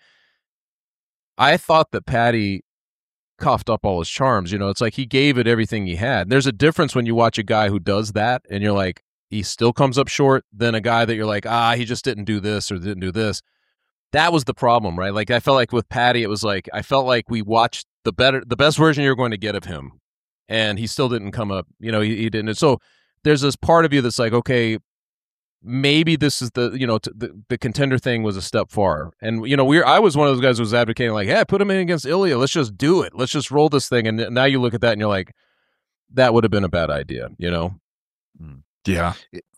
I thought that Paddy coughed up all his charms. It's like he gave it everything he had. There's a difference when you watch a guy who does that and you're like, he still comes up short, than a guy that you're like, he just didn't do this or didn't do this. That was the problem, right? Like, I felt like with Paddy, it was like, I felt like we watched the best version you're going to get of him, and he still didn't come up. He didn't. And so there's this part of you that's like, okay, maybe this is the contender thing was a step far. And, I was one of those guys who was advocating like, hey, put him in against Ilya. Let's just do it. Let's just roll this thing. And now you look at that and you're like, that would have been a bad idea, Yeah.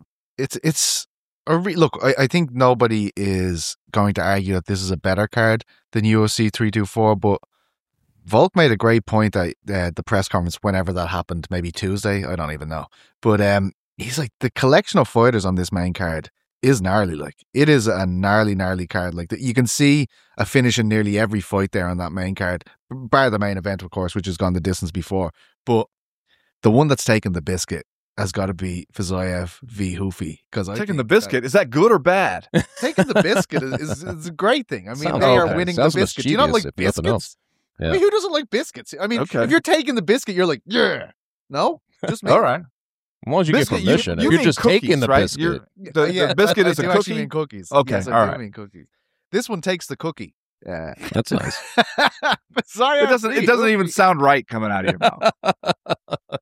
Look, I think nobody is going to argue that this is a better card than UFC 324, but Volk made a great point at the press conference whenever that happened, maybe Tuesday, I don't even know. But he's like, the collection of fighters on this main card is gnarly. Like, it is a gnarly card. Like, you can see a finish in nearly every fight there on that main card, bar the main event, of course, which has gone the distance before. But the one that's taken the biscuit has got to be Fiziev v. Hoofy. Taking the biscuit, is that good or bad? Taking the biscuit is a great thing. I mean, Sounds they are okay. winning Sounds the biscuit. Do you not like mischievous, if nothing else. biscuits? Yeah. I mean, who doesn't like biscuits? I mean, Okay. if you're taking the biscuit, you're like, yeah. No? Just me. All right. As long as you Biscuit, get permission. you if you're mean just cookies, taking the right? biscuit. The biscuit is I a do actually cookie? mean cookies. Okay, Yes, I all do right. mean cookies. This one takes the cookie. That's nice. Sorry, It doesn't even sound right coming out of your mouth.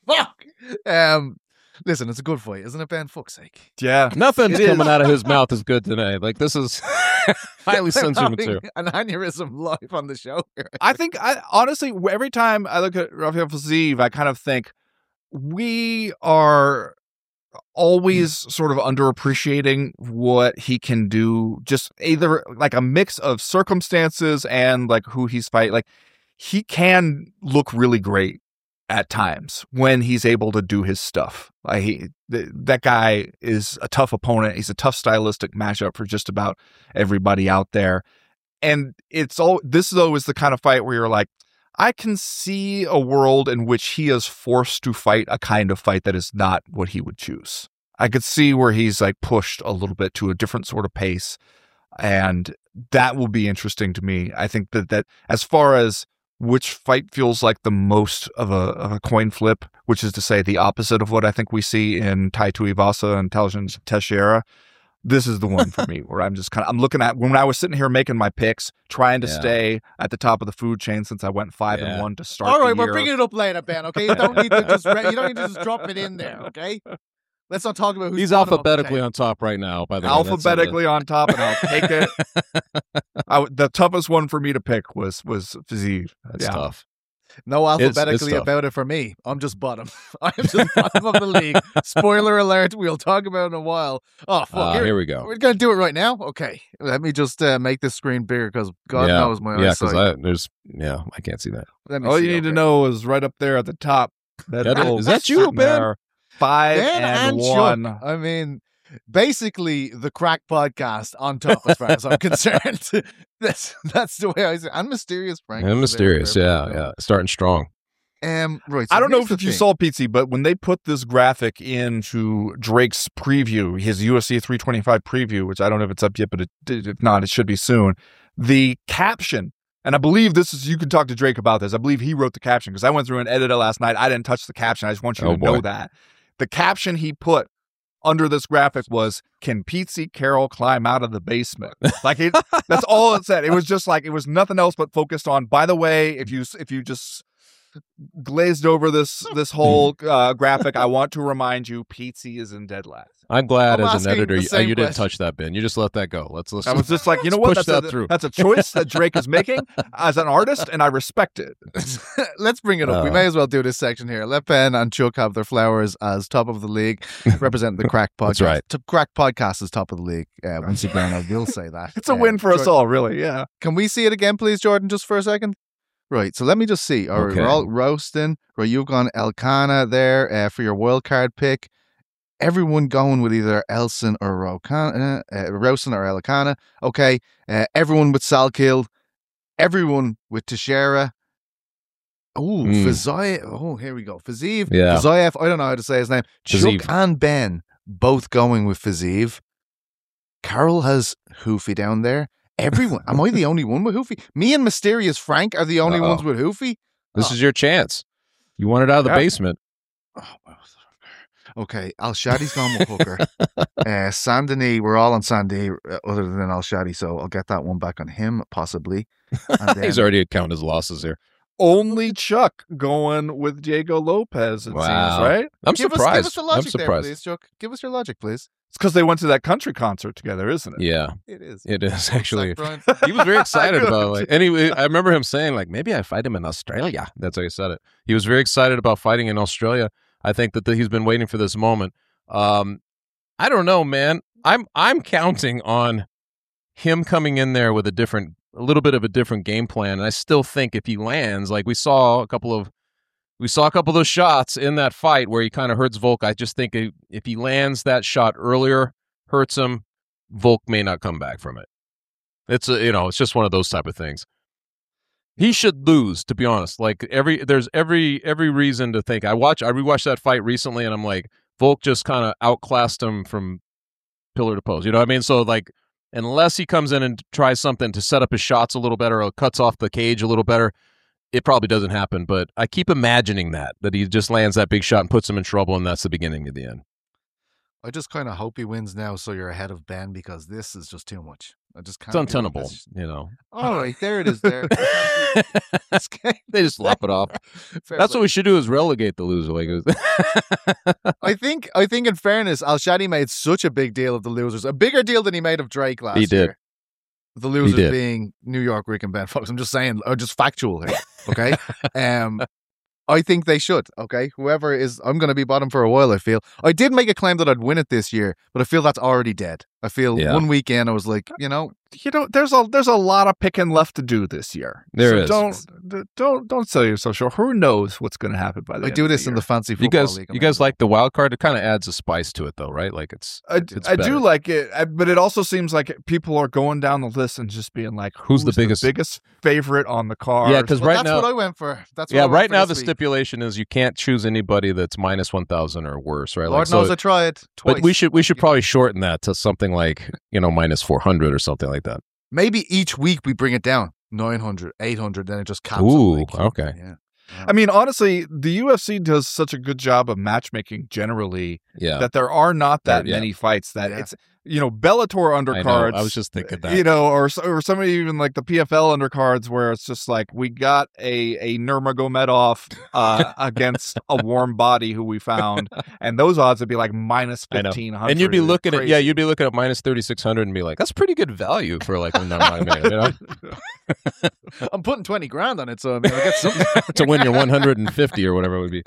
Fuck. Listen, it's a good fight, isn't it, Ben? Fuck's sake. Yeah. Nothing's It coming is. out of his mouth is good today. Like, this is highly censored Having material. an aneurysm live on the show here. I think, honestly, every time I look at Rafael Fiziev, I kind of think we are always sort of underappreciating what he can do. Just either like a mix of circumstances and like who he's fighting. Like, he can look really great at times when he's able to do his stuff. That guy is a tough opponent. He's a tough stylistic matchup for just about everybody out there. And this though is the kind of fight where you're like, I can see a world in which he is forced to fight a kind of fight that is not what he would choose. I could see where he's like pushed a little bit to a different sort of pace. And that will be interesting to me. I think that as far as which fight feels like the most of a coin flip, which is to say the opposite of what I think we see in Tai Tuivasa and Taljan Teixeira, this is the one for me where I'm just I'm looking at when I was sitting here making my picks, trying to stay at the top of the food chain since I went 5-1 to start. All right, the we're year. bringing it up later, Ben. Okay, you don't need to just drop it in there. Okay, let's not talk about who's He's bottom of the alphabetically table. on top right now, by the way. Alphabetically on top, and I'll take it. The toughest one for me to pick was Fiziev. That's tough. No alphabetically tough. about it for me. I'm just bottom. I'm just bottom of the league. Spoiler alert. We'll talk about it in a while. Oh, fuck. Here we go. We're going to do it right now? Okay. Let me just make this screen bigger because God knows my eyesight. I can't see that. Let me All see, you need to okay. know is right up there at the top. Is that you, sitting Ben? there, 5 Ben and Chuck. 1. I mean, basically the Crack Podcast on top as far as I'm concerned. That's the way I say it. And Mysterious Frank. And Mysterious, yeah. Starting strong. Right. So I don't know here's if the you thing. saw, Pizzi, but when they put this graphic into Drake's preview, his UFC 325 preview, which I don't know if it's up yet, but if not, it should be soon. The caption, and I believe this is, you can talk to Drake about this. I believe he wrote the caption because I went through and edited it last night. I didn't touch the caption. I just want you to know that. The caption he put under this graphic was, "Can Pizzi Carroll climb out of the basement?" Like that's all it said. It was just like, it was nothing else but focused on, by the way, if you just glazed over this whole graphic, I want to remind you, Pizzi is in dead last. I'm glad I'm as an asking editor the you same didn't question. touch that, Ben. You just let that go. Let's I was just like, you know what? push that through. That's a choice that Drake is making as an artist, and I respect it. Let's bring it up. We may as well do this section here. Let Ben and Chuck have their flowers as top of the league, representing the Crack Podcast. That's right. Crack Podcast is top of the league. Once again, I will say that. It's a win for us Jordan, all, really. Yeah. Can we see it again, please, Jordan, just for a second? Right, so let me just see. All right, Okay. we're all roasting. Right, you've gone Elkanah there for your wild card pick. Everyone going with either Elson or Roustin or Elkanah. Okay, everyone with Salkill. Everyone with Teixeira. Oh, Fiziev. Oh, here we go. Fiziev. Yeah. Fiziev. I don't know how to say his name. Fiziev. Chuck and Ben both going with Fiziev. Carol has Hoofy down there. Everyone. Am I the only one with Hoofy? Me and Mysterious Frank are the only Uh-oh. ones with Hoofy? This is your chance. You want it out of the basement. Oh, well, okay, Al Shadi's gone with Hooker. Sandini, we're all on Sandy other than Al Shadi, so I'll get that one back on him, possibly. And then, He's already counting his losses here. only Chuck going with Diego Lopez, it seems, right? I'm Give surprised. us the logic I'm surprised. there, please, Chuck. Give us your logic, please. It's because they went to that country concert together, isn't it? Yeah, It is. it is actually. Brian. He was very excited Good. about it. Like, anyway, I remember him saying, like, maybe I fight him in Australia. That's how he said it. He was very excited about fighting in Australia. I think that he's been waiting for this moment. I don't know, man. I'm counting on him coming in there with a little bit of a different game plan. And I still think if he lands, like we saw a couple of those shots in that fight where he kind of hurts Volk. I just think if he lands that shot earlier, hurts him, Volk may not come back from it. It's it's just one of those type of things. He should lose, to be honest. Like there's every reason to think. I rewatched that fight recently, and I'm like, Volk just kind of outclassed him from pillar to post. You know what I mean? So like, unless he comes in and tries something to set up his shots a little better or cuts off the cage a little better, it probably doesn't happen. But I keep imagining that he just lands that big shot and puts him in trouble, and that's the beginning of the end. I just kind of hope he wins now, so you're ahead of Ben, because this is just too much. I just can't. It's untenable, you know. All right, there it is. There. They just lop it off. That's what we should do: is relegate the loser. Like, I think. In fairness, Al Shadi made such a big deal of the losers, a bigger deal than he made of Drake last year. He did. The losers being New York, Rick, and Ben Fox. I'm just saying, just factual here. Okay. I think they should, okay? Whoever is, I'm going to be bottom for a while, I feel. I did make a claim that I'd win it this year, but I feel that's already dead. I feel 1 week in, I was like, there's a lot of picking left to do this year. There is. Don't sell yourself short. Who knows what's going to happen by the end I do of this the in year. the fancy football league. You guys like the wild card? It kind of adds a spice to it, though, right? Like I do like it, but it also seems like people are going down the list and just being like, who's the biggest favorite on the card? Yeah, because that's what I went for. Right now the stipulation is you can't choose anybody that's minus 1,000 or worse, right? Lord knows I tried twice. But we should probably shorten that to something like minus 400 or something like that. Maybe each week we bring it down 900, 800, then it just caps. Ooh, okay. Yeah. I mean, honestly, the UFC does such a good job of matchmaking generally that there are not that many fights that it's, Bellator undercards. I was just thinking that. Or some even like the PFL undercards where it's just like, we got a Nurmagomedov against a warm body who we found, and those odds would be like minus 1,500. And you'd be looking at minus 3,600 and be like, that's pretty good value for like a Nurmagomedov. I'm putting 20 grand on it, so I mean, I get something to win your 150 or whatever it would be.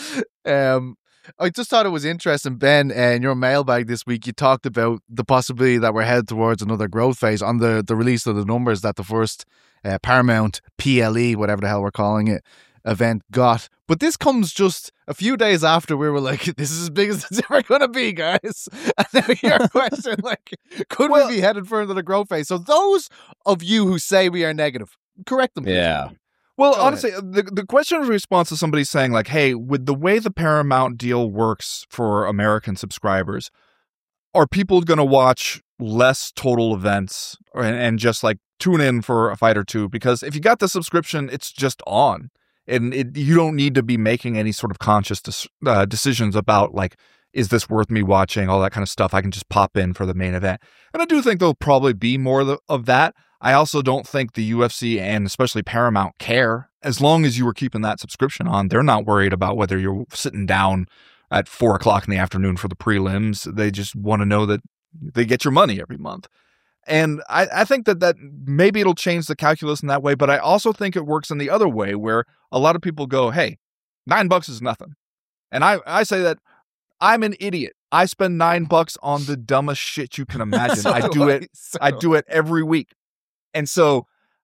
I just thought it was interesting, Ben, in your mailbag this week, you talked about the possibility that we're headed towards another growth phase on the release of the numbers that the first Paramount PLE, whatever the hell we're calling it, event got. But this comes just a few days after we were like, this is as big as it's ever going to be, guys. And now your question, like, could we be headed for another growth phase? So those of you who say we are negative, correct them. Please. Yeah. Well, honestly, the question was response to somebody saying like, hey, with the way the Paramount deal works for American subscribers, are people going to watch less total events and just like tune in for a fight or two? Because if you got the subscription, it's just on. And you don't need to be making any sort of conscious decisions about like, is this worth me watching? All that kind of stuff. I can just pop in for the main event. And I do think there'll probably be more of that. I also don't think the UFC and especially Paramount care. As long as you were keeping that subscription on, they're not worried about whether you're sitting down at 4:00 in the afternoon for the prelims. They just want to know that they get your money every month. And I think that maybe it'll change the calculus in that way, but I also think it works in the other way where a lot of people go, hey, $9 is nothing. And I say that I'm an idiot. I spend $9 on the dumbest shit you can imagine. I do it every week. And so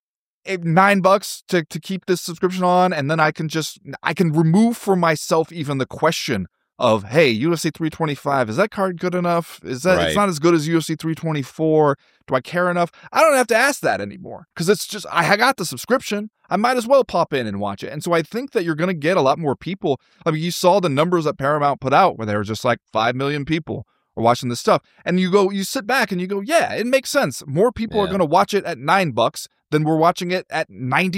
$9 to keep this subscription on, and then I can remove from myself even the question of, hey, UFC 325, is that card good enough? Is that It's not as good as UFC 324? Do I care enough? I don't have to ask that anymore because it's just I got the subscription. I might as well pop in and watch it. And so I think that you're going to get a lot more people. I mean, you saw the numbers that Paramount put out where they were just like 5 million people are watching this stuff. And you sit back and you go, yeah, it makes sense. More people are going to watch it at $9 than we're watching it at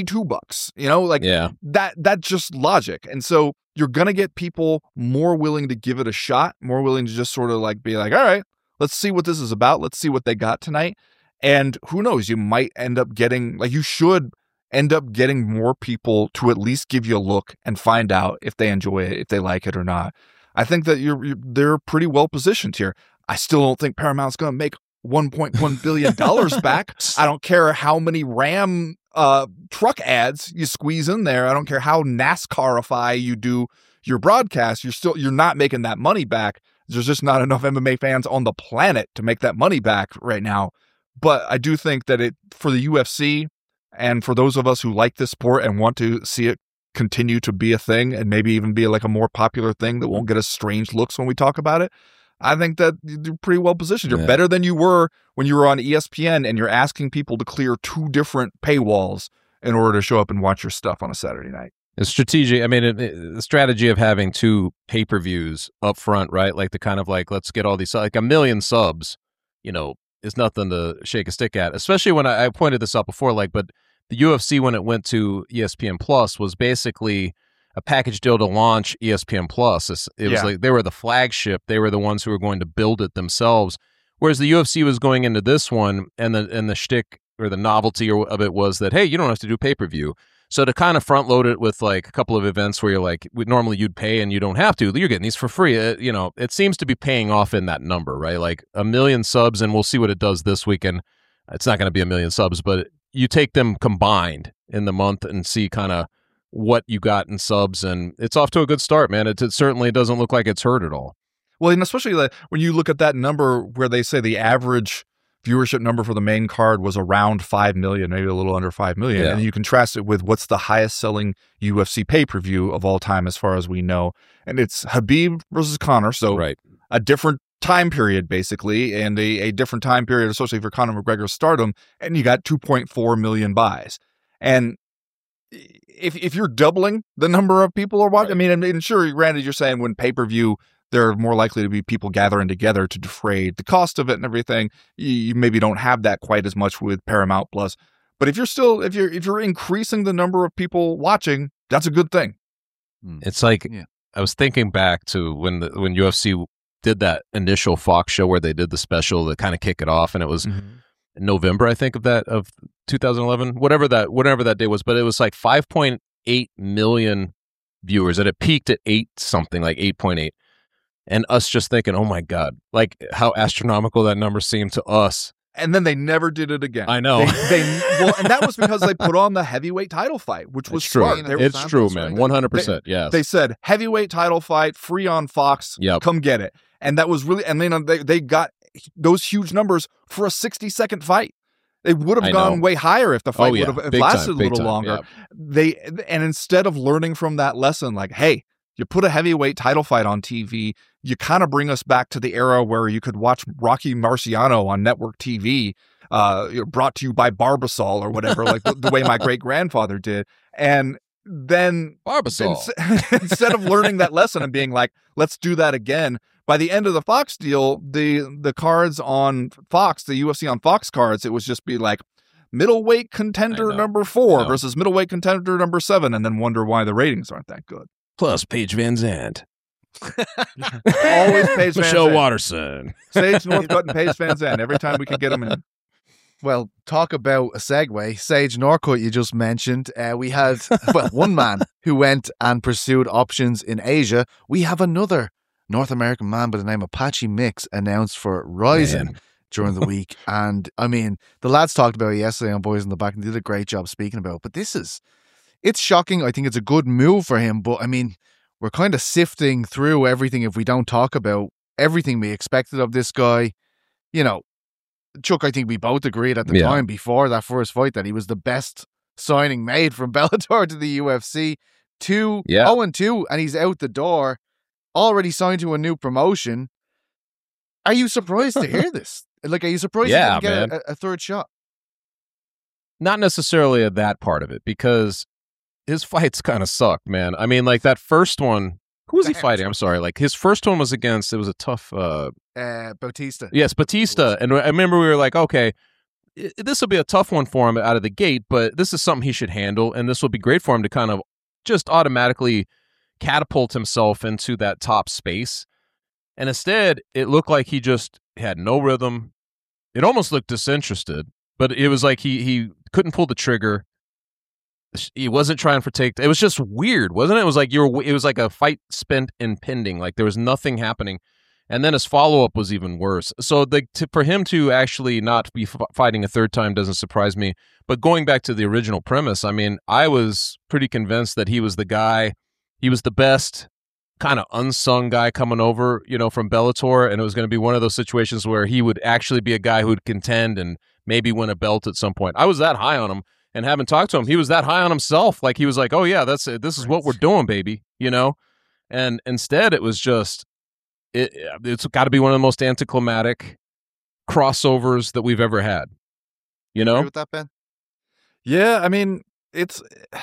$92. That's just logic. And so you're going to get people more willing to give it a shot, more willing to just sort of like be like, all right, let's see what this is about. Let's see what they got tonight. And who knows, you might end up getting, like, you should end up getting more people to at least give you a look and find out if they enjoy it, if they like it or not. I think that they're pretty well positioned here. I still don't think Paramount's going to make $1.1 billion back. I don't care how many Ram truck ads you squeeze in there. I don't care how NASCARify you do your broadcast. You're not making that money back. There's just not enough MMA fans on the planet to make that money back right now. But I do think that for the UFC and for those of us who like this sport and want to see it continue to be a thing and maybe even be like a more popular thing that won't get us strange looks when we talk about it, I think that you're pretty well positioned. You're better than you were when you were on ESPN and you're asking people to clear 2 different paywalls in order to show up and watch your stuff on a Saturday night. It's strategic. I mean, the strategy of having 2 pay-per-views up front, right? Like the kind of like, let's get all these, like 1 million subs, is nothing to shake a stick at, especially when I pointed this out before, like, but the UFC, when it went to ESPN Plus, was basically a package deal to launch ESPN Plus. It was like they were the flagship. They were the ones who were going to build it themselves. Whereas the UFC was going into this one, and the shtick or the novelty of it was that, hey, you don't have to do pay-per-view. So to kind of front load it with like a couple of events where you're like, normally you'd pay and you don't have to, you're getting these for free. It seems to be paying off in that number, right? Like 1 million subs, and we'll see what it does this weekend. It's not going to be 1 million subs, but you take them combined in the month and see kind of what you got in subs, and it's off to a good start, man. It certainly doesn't look like it's hurt at all. Well, and especially when you look at that number where they say the average viewership number for the main card was around 5 million, maybe a little under 5 million. Yeah. And you contrast it with what's the highest selling UFC pay-per-view of all time, as far as we know. And it's Khabib versus Conor. So right. A different time period, basically, and a different time period associated for Conor McGregor's stardom. And you got 2.4 million buys. And if you're doubling the number of people are watching, right. I mean, sure, granted, you're saying when pay-per-view, there are more likely to be people gathering together to defray the cost of it and everything. You maybe don't have that quite as much with Paramount Plus. But if you're increasing the number of people watching, that's a good thing. It's like, I was thinking back to when UFC did that initial Fox show where they did the special to kind of kick it off, and it was November, I think, of 2011, whatever that day was, but it was like 5.8 million viewers, and it peaked at 8.8. And us just thinking, oh my God, like how astronomical that number seemed to us. And then they never did it again. I know. And that was because they put on the heavyweight title fight, which was smart. It's true, man. 100%. Yes. They said heavyweight title fight, free on Fox. Yep. Come get it. And that was really, and then they got those huge numbers for a 60-second fight. They would have gone way higher if the fight would have lasted a little longer. Yeah. And instead of learning from that lesson, like, hey, you put a heavyweight title fight on TV, you kind of bring us back to the era where you could watch Rocky Marciano on network TV, brought to you by Barbasol or whatever, like the way my great-grandfather did. And then Barbasol. Instead of learning that lesson and being like, let's do that again, by the end of the Fox deal, the cards on Fox, the UFC on Fox cards, it was just be like middleweight contender number 4 versus middleweight contender number 7, and then wonder why the ratings aren't that good. Plus Paige Van Zandt. Always Paige Van Michelle Zandt. Watterson. Sage Northcutt and Paige Van Zandt. Every time we could get them in. Well, talk about a segue. Sage Northcutt, you just mentioned. We had one man who went and pursued options in Asia. We have another North American man by the name of Patchy Mix announced for Ryzen during the week. And I mean, the lads talked about it yesterday on Boys in the Back and did a great job speaking about it. But it's shocking. I think it's a good move for him. But I mean, we're kind of sifting through everything if we don't talk about everything we expected of this guy. You know, Chuck, I think we both agreed at the time before that first fight that he was the best signing made from Bellator to the UFC. 0-2, and he's out the door, already signed to a new promotion. Are you surprised to hear this? Like, are you surprised he didn't get a third shot? Not necessarily at that part of it, because his fights kind of suck, man. I mean, like that first one, who was he fighting? I'm sorry. Like his first one was against, it was a tough... Bautista. Yes, Bautista. And I remember we were like, okay, this will be a tough one for him out of the gate, but this is something he should handle, and this will be great for him to kind of just automatically catapult himself into that top space. And instead, it looked like he just had no rhythm. It almost looked disinterested, but it was like he couldn't pull the trigger. he wasn't trying for take. It was just weird, wasn't it? It was like it was like a fight spent impending. Like there was nothing happening. And then his follow-up was even worse. So for him to actually not be fighting a third time doesn't surprise me. But going back to the original premise, I mean, I was pretty convinced that he was the guy. He was the best kind of unsung guy coming over, from Bellator. And it was going to be one of those situations where he would actually be a guy who would contend and maybe win a belt at some point. I was that high on him. And having talked to him, he was that high on himself. Like he was like, oh, yeah, this is what we're doing, baby, And instead, it was just... It's got to be one of the most anticlimactic crossovers that we've ever had. Agree with that, Ben? Yeah, I mean, it's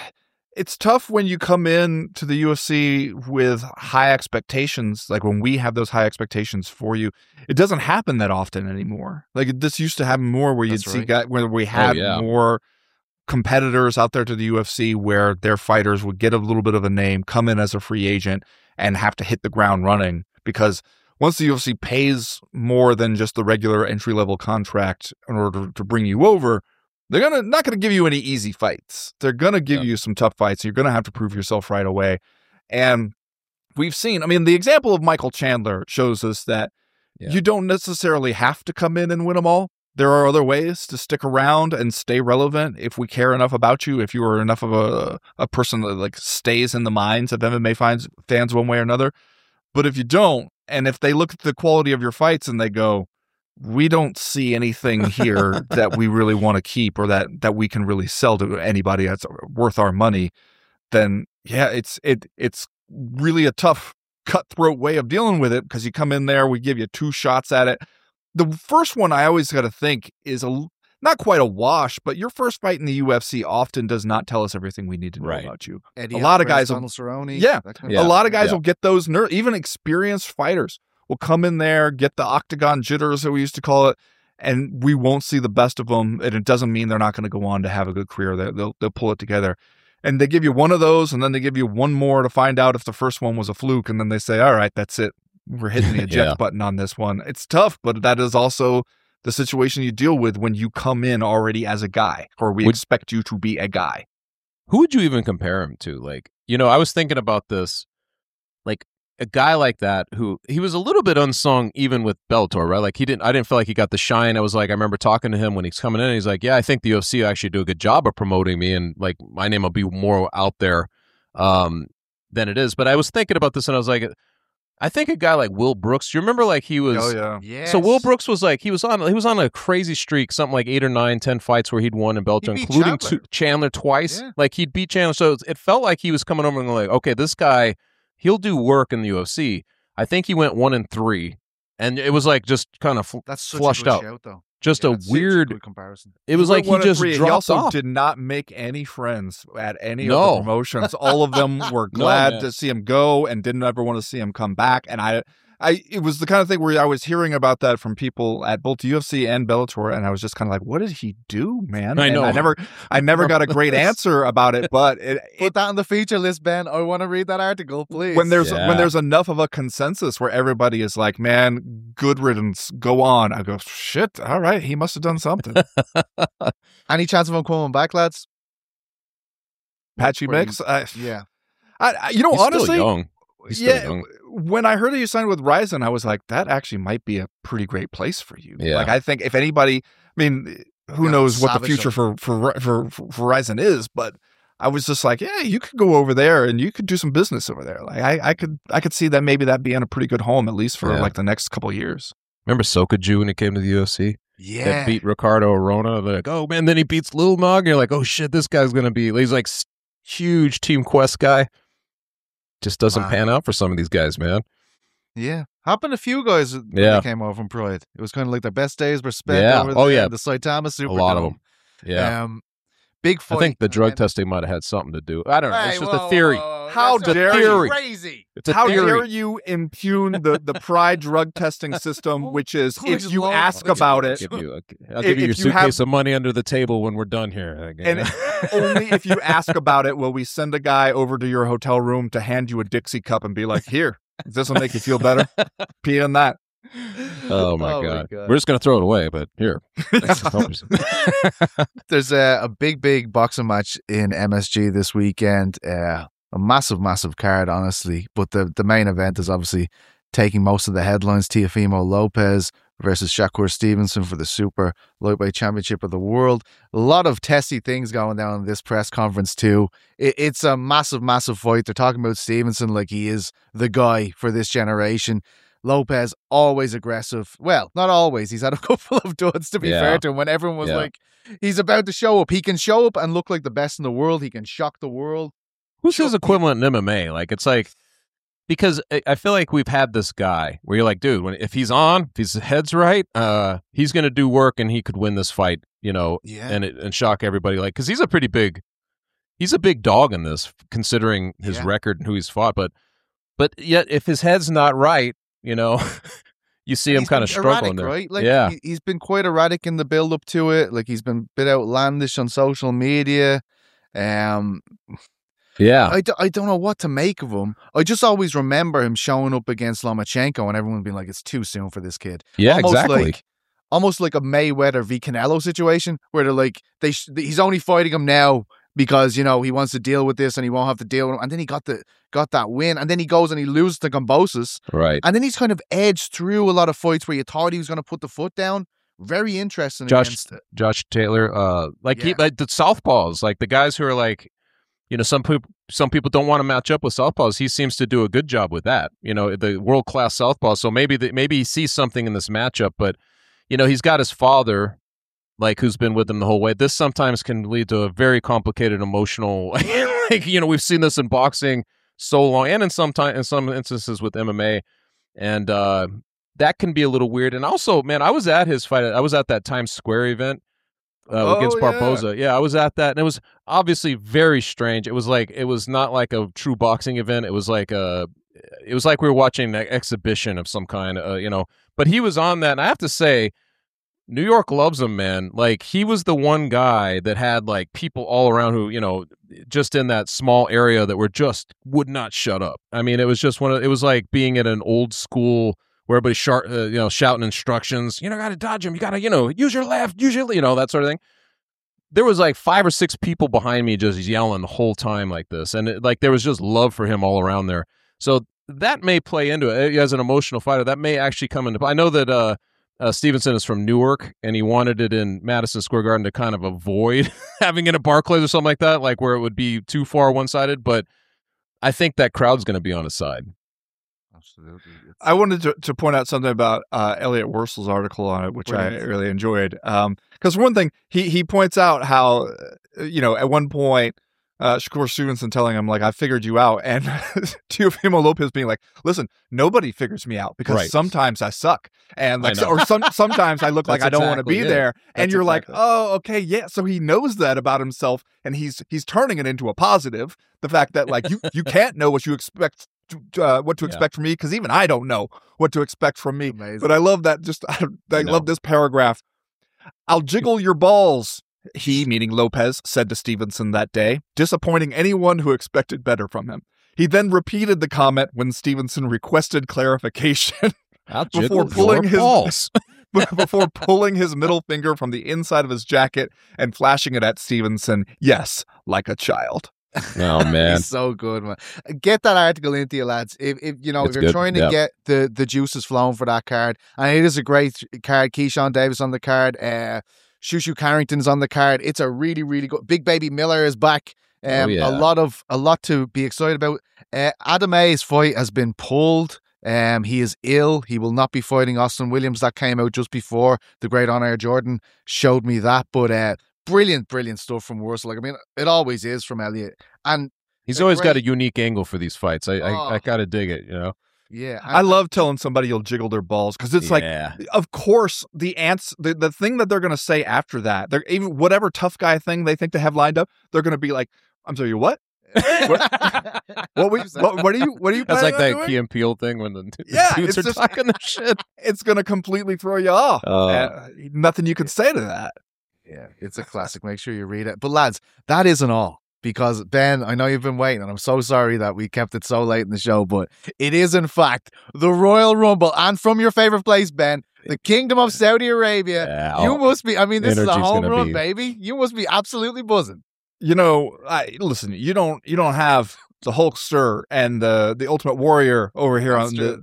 tough when you come in to the UFC with high expectations. Like when we have those high expectations for you, it doesn't happen that often anymore. Like this used to happen more where you'd see guys where we had more competitors out there to the UFC where their fighters would get a little bit of a name, come in as a free agent, and have to hit the ground running. Because once the UFC pays more than just the regular entry-level contract in order to bring you over, they're not going to give you any easy fights. They're going to give you some tough fights. You're going to have to prove yourself right away. And we've seen, I mean, the example of Michael Chandler shows us that you don't necessarily have to come in and win them all. There are other ways to stick around and stay relevant if we care enough about you, if you are enough of a person that like stays in the minds of MMA fans one way or another. But if you don't, and if they look at the quality of your fights and they go, we don't see anything here that we really want to keep or that we can really sell to anybody that's worth our money, then it's really a tough, cutthroat way of dealing with it because you come in there, we give you 2 shots at it. The first one I always got to think is not quite a wash, but your first fight in the UFC often does not tell us everything we need to know about you. Eddie a lot of Alvarez, guys, Donald Cerrone, a lot of guys will get those even experienced fighters will come in there, get the octagon jitters, that we used to call it, and we won't see the best of them. And it doesn't mean they're not going to go on to have a good career. They'll pull it together. And they give you one of those, and then they give you one more to find out if the first one was a fluke. And then they say, all right, that's it. We're hitting the eject button on this one. It's tough, but that is also the situation you deal with when you come in already as a guy, or we expect you to be a guy. Who would you even compare him to? Like, I was thinking about this, like a guy like that who he was a little bit unsung even with Bellator, right? Like I didn't feel like he got the shine. I remember talking to him when he's coming in and he's like, yeah, I think the UFC will actually do a good job of promoting me and like my name will be more out there than it is. But I was thinking about this and I was like, I think a guy like Will Brooks, do you remember like he was... Oh, yeah. Yes. So Will Brooks was like, he was on a crazy streak, something like 8 or 9, 10 fights where he'd won in Bellator, including Chandler twice. Yeah. Like he'd beat Chandler. So it felt like he was coming over and like, okay, this guy, he'll do work in the UFC. I think he went 1-3. And it was like just kind of flushed out. Shout, though. Just a weird good comparison. It was like he just dropped He also off. did not make any friends at any of the promotions. All of them were glad to see him go and didn't ever want to see him come back. And it was the kind of thing where I was hearing about that from people at both UFC and Bellator, and I was just kind of like, "What did he do, man?" I know. I never got a great answer about it. But put that on the feature list, Ben. I want to read that article, please. When there's enough of a consensus where everybody is like, "Man, good riddance, go on." I go, "Shit, all right, he must have done something." Any chance of him coming back, lads? Patchy Mix, yeah. He's honestly, still young. He's still young. When I heard that you signed with Rizin, I was like, that actually might be a pretty great place for you. Yeah. Like, I think if anybody, I mean, who knows what the future for Rizin is, but I was just like, yeah, you could go over there and you could do some business over there. Like, I could see that maybe that being a pretty good home, at least for like the next couple of years. Remember Sokaju when he came to the UFC? Yeah. That beat Ricardo Arona. They're like, oh man, then he beats Lil Nog. And you're like, oh shit, this guy's going to be, he's like huge Team Quest guy. Just doesn't pan out for some of these guys, man. Yeah. Happened to a few guys when they came over from Pride. It was kind of like their best days were spent over there, the Saitama Superdome. A lot of them. Yeah. Big fight. I think the drug testing might have had something to do. I don't know. It's just a theory. How dare you? Crazy. It's a How theory. dare you impugn the Pride drug testing system, which is if you ask about it, I'll give you your suitcase of money under the table when we're done here. And only if you ask about it will we send a guy over to your hotel room to hand you a Dixie cup and be like, here, this will make you feel better. Pee in that. Oh my God. We're just gonna throw it away, but here. There's a big boxing match in MSG this weekend. A massive card, honestly. But the main event is obviously taking most of the headlines. Teofimo Lopez versus Shakur Stevenson for the Super Lightweight Championship of the World. A lot of testy things going down in this press conference too. It's a massive fight. They're talking about Stevenson like he is the guy for this generation. Lopez, always aggressive. Well, not always. He's had a couple of duds, to be fair to him, when everyone was like, he's about to show up. He can show up and look like the best in the world. He can shock the world. Who's his equivalent in MMA? Like, it's like, because I feel like we've had this guy where you're like, dude, if he's on, if his head's right, he's going to do work and he could win this fight, and shock everybody. Like, because he's a big dog in this, considering his record and who he's fought. But yet, if his head's not right, you see him kind of struggling there. Right? Like, he's been quite erratic in the build up to it. Like, he's been a bit outlandish on social media. I don't know what to make of him. I just always remember him showing up against Lomachenko and everyone being like, it's too soon for this kid. Yeah, exactly. Almost like a Mayweather v Canelo situation where they're like, he's only fighting him now because, he wants to deal with this and he won't have to deal with him. And then he got that win. And then he goes and he loses to Kambosos. Right. And then he's kind of edged through a lot of fights where you thought he was going to put the foot down. Very interesting. Josh Taylor, the southpaws, like the guys who are like, some people don't want to match up with southpaws. He seems to do a good job with that. The world-class southpaw. So maybe he sees something in this matchup, but he's got his father, like, who's been with him the whole way. This sometimes can lead to a very complicated emotional, we've seen this in boxing so long, and in some instances with MMA, and that can be a little weird. And also, man, I was at his fight. I was at that Times Square event against Barboza. Yeah, I was at that, and it was obviously very strange. It was not like a true boxing event. It was like we were watching an exhibition of some kind. But he was on that, and I have to say, New York loves him, man. Like, he was the one guy that had like people all around who, just in that small area that would not shut up. I mean, it was just it was like being at an old school where everybody's shouting instructions. Got to dodge him. You got to, use your left, usually, that sort of thing. There was like 5 or 6 people behind me just yelling the whole time like this. And there was just love for him all around there. So that may play into it. As an emotional fighter, that may actually come into play. I know that Stevenson is from Newark, and he wanted it in Madison Square Garden to kind of avoid having it at Barclays or something like that, like where it would be too far one-sided. But I think that crowd's going to be on his side. Absolutely. I wanted to point out something about Elliot Wurzel's article on it, which I really enjoyed. Because for one thing, he points out how, at one point, Shakur Stevenson telling him, like, I figured you out. And Teofimo Lopez being like, listen, nobody figures me out because sometimes I suck. And like, sometimes I look like I don't want to be there. And you're like, oh, okay, yeah. So he knows that about himself, and he's turning it into a positive. The fact that, like, you can't know what you expect. What to expect from me, because even I don't know what to expect from me. Amazing. But I love that. I love this paragraph. I'll jiggle your balls, he, meaning Lopez, said to Stevenson that day, disappointing anyone who expected better from him. He then repeated the comment when Stevenson requested clarification before pulling his middle finger from the inside of his jacket and flashing it at Stevenson. Yes, like a child. Oh, man. He's so good, man. Get that article into you, lads. If you're good. Trying to get the juices flowing for that card, and it is a great card. Keyshawn Davis on the card, Shushu Carrington's on the card. It's a really, really good. Big Baby Miller is back. A lot to be excited about. Adam A's fight has been pulled. He is ill. He will not be fighting Austin Williams. That came out just before the great On-Air Jordan showed me that. But brilliant stuff from Wurzel. Like, I mean, it always is from Elliot. And he's always got a unique angle for these fights. I gotta dig it, Yeah. I love telling somebody you'll jiggle their balls, because it's like, of course, the thing that they're going to say after that, they're even whatever tough guy thing they think they have lined up, they're going to be like, I'm sorry, what? What are you? That's like that doing? Key and Peele thing when the dudes it's are talking their shit. It's going to completely throw you off. Nothing you can say to that. Yeah, it's a classic. Make sure you read it. But lads, that isn't all, because, Ben, I know you've been waiting, and I'm so sorry that we kept it so late in the show, but it is, in fact, the Royal Rumble. And from your favorite place, Ben, the Kingdom of Saudi Arabia. Yeah, You must be, I mean, this is a energy's home gonna run, be- baby. You must be absolutely buzzing. Listen, you don't have the Hulkster and the Ultimate Warrior over here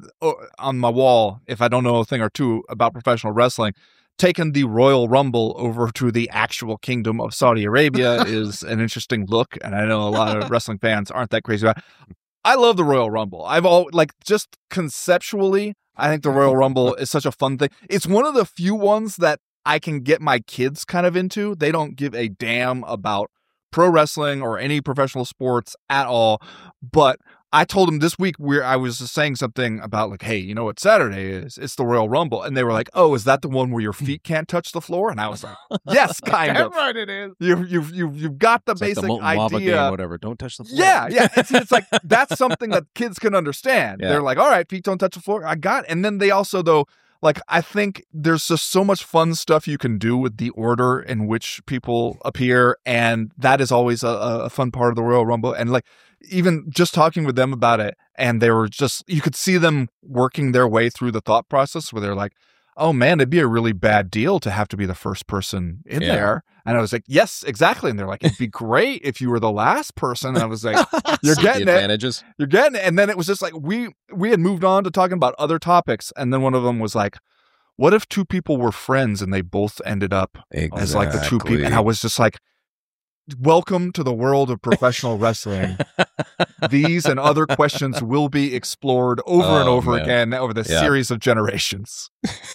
on my wall. If I don't know a thing or two about professional wrestling, taking the Royal Rumble over to the actual Kingdom of Saudi Arabia is an interesting look, and I know a lot of wrestling fans aren't that crazy about it. I love the Royal Rumble. Just conceptually, I think the Royal Rumble is such a fun thing. It's one of the few ones that I can get my kids kind of into. They don't give a damn about pro wrestling or any professional sports at all. But I told them this week where I was saying something about like, hey, you know what Saturday is? It's the Royal Rumble. And they were like, oh, is that the one where your feet can't touch the floor? And I was like, yes, kind of. Right, it is. You've got the It's like basic the molten lava idea. game, whatever. Don't touch the floor. Yeah. It's like that's something that kids can understand. Yeah. They're like, all right, feet don't touch the floor. I got it. And then they also, though, like, I think there's just so much fun stuff you can do with the order in which people appear. And that is always a fun part of the Royal Rumble. And like, even just talking with them about it, and they were just, you could see them working their way through the thought process where they're like, oh man, it'd be a really bad deal to have to be the first person in there. And I was like, yes, exactly. And they're like, it'd be great if you were the last person. And I was like, you're See getting the it. advantages. You're getting it. And then it was just like, we had moved on to talking about other topics. And then one of them was like, what if two people were friends and they both ended up as like the two people? And I was just like, welcome to the world of professional wrestling. These and other questions will be explored over and over again over the series of generations.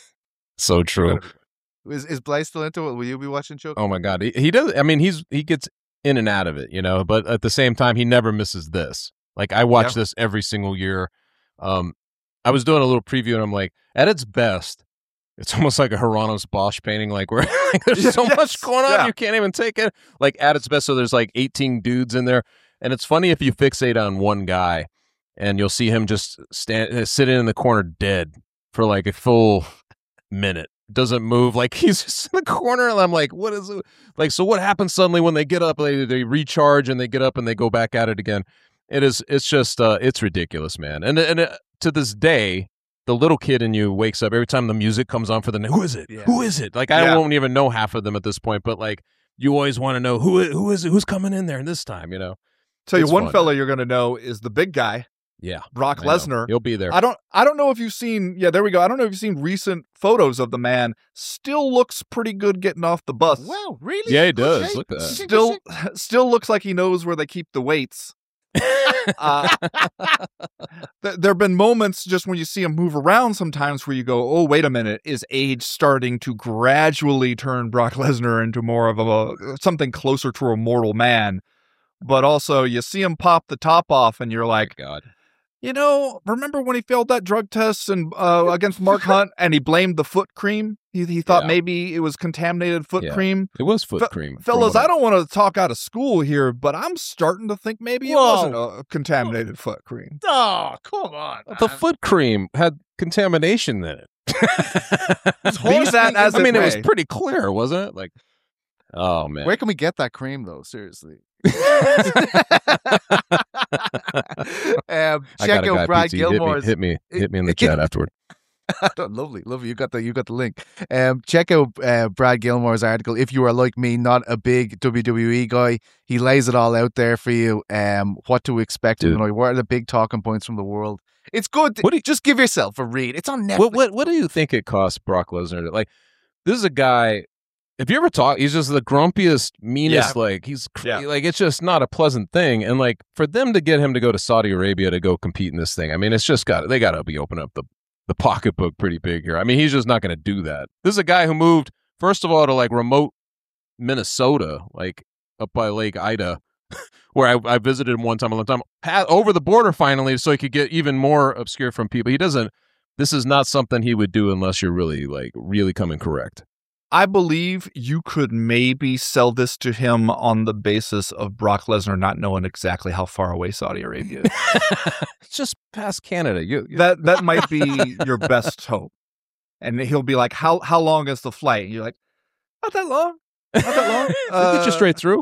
So true. Is Blaze still into it? Will you be watching, Chuck? Oh my God, he does. I mean, he gets in and out of it, you know. But at the same time, he never misses this. Like I watch this every single year. I was doing a little preview, and I'm like, at its best, it's almost like a Hieronymus Bosch painting, like where like, there's so much going on, you can't even take it. Like at its best, so there's like 18 dudes in there, and it's funny if you fixate on one guy, and you'll see him just sitting in the corner dead for like a full minute, doesn't move, like he's just in the corner, and I'm like, what is it? Like, so what happens suddenly when they get up? They recharge and they get up and they go back at it again. It's just it's ridiculous, man. And to this day, the little kid in you wakes up every time the music comes on for the who is it? Yeah. Who is it? Like I don't even know half of them at this point, but like you always want to know who is it? Who's coming in there this time? You know. Tell you one fella you're going to know is the big guy. Yeah, Brock Lesnar. He'll be there. I don't know if you've seen. Yeah, there we go. I don't know if you've seen recent photos of the man. Still looks pretty good getting off the bus. Wow, really? Yeah, he does. Okay. Look at that. Still looks like he knows where they keep the weights. There have been moments just when you see him move around sometimes where you go, oh, wait a minute, is age starting to gradually turn Brock Lesnar into more of something closer to a mortal man? But also you see him pop the top off and you're like, God. You know, remember when he failed that drug test and against Mark Hunt and he blamed the foot cream? He thought maybe it was contaminated foot cream. It was foot cream. Fellas, I don't want to talk out of school here, but I'm starting to think maybe it wasn't a contaminated foot cream. Oh, come on. Man. The foot cream had contamination in it. Be that as I mean, it was pretty clear, wasn't it? Like, oh, man. Where can we get that cream, though? Seriously. Check out Brad Gilmore's. Hit me in the chat afterward. Lovely. You got the link. Check out Brad Gilmore's article. If you are like me, not a big WWE guy, he lays it all out there for you. What to expect? What are the big talking points from the world? It's good. Just give yourself a read. It's on Netflix. What do you think it costs Brock Lesnar? Like, this is a guy. If you ever talk, he's just the grumpiest, meanest. Like like it's just not a pleasant thing. And like for them to get him to go to Saudi Arabia to go compete in this thing, I mean, it's just they got to be opening up the pocketbook pretty big here. I mean, he's just not going to do that. This is a guy who moved first of all to like remote Minnesota, like up by Lake Ida, where I visited him one time, a long time, over the border finally, so he could get even more obscure from people. He doesn't. This is not something he would do unless you're really coming correct. I believe you could maybe sell this to him on the basis of Brock Lesnar not knowing exactly how far away Saudi Arabia is. It's just past Canada. That might be your best hope. And he'll be like, how long is the flight? And you're like, not that long. Get you straight through.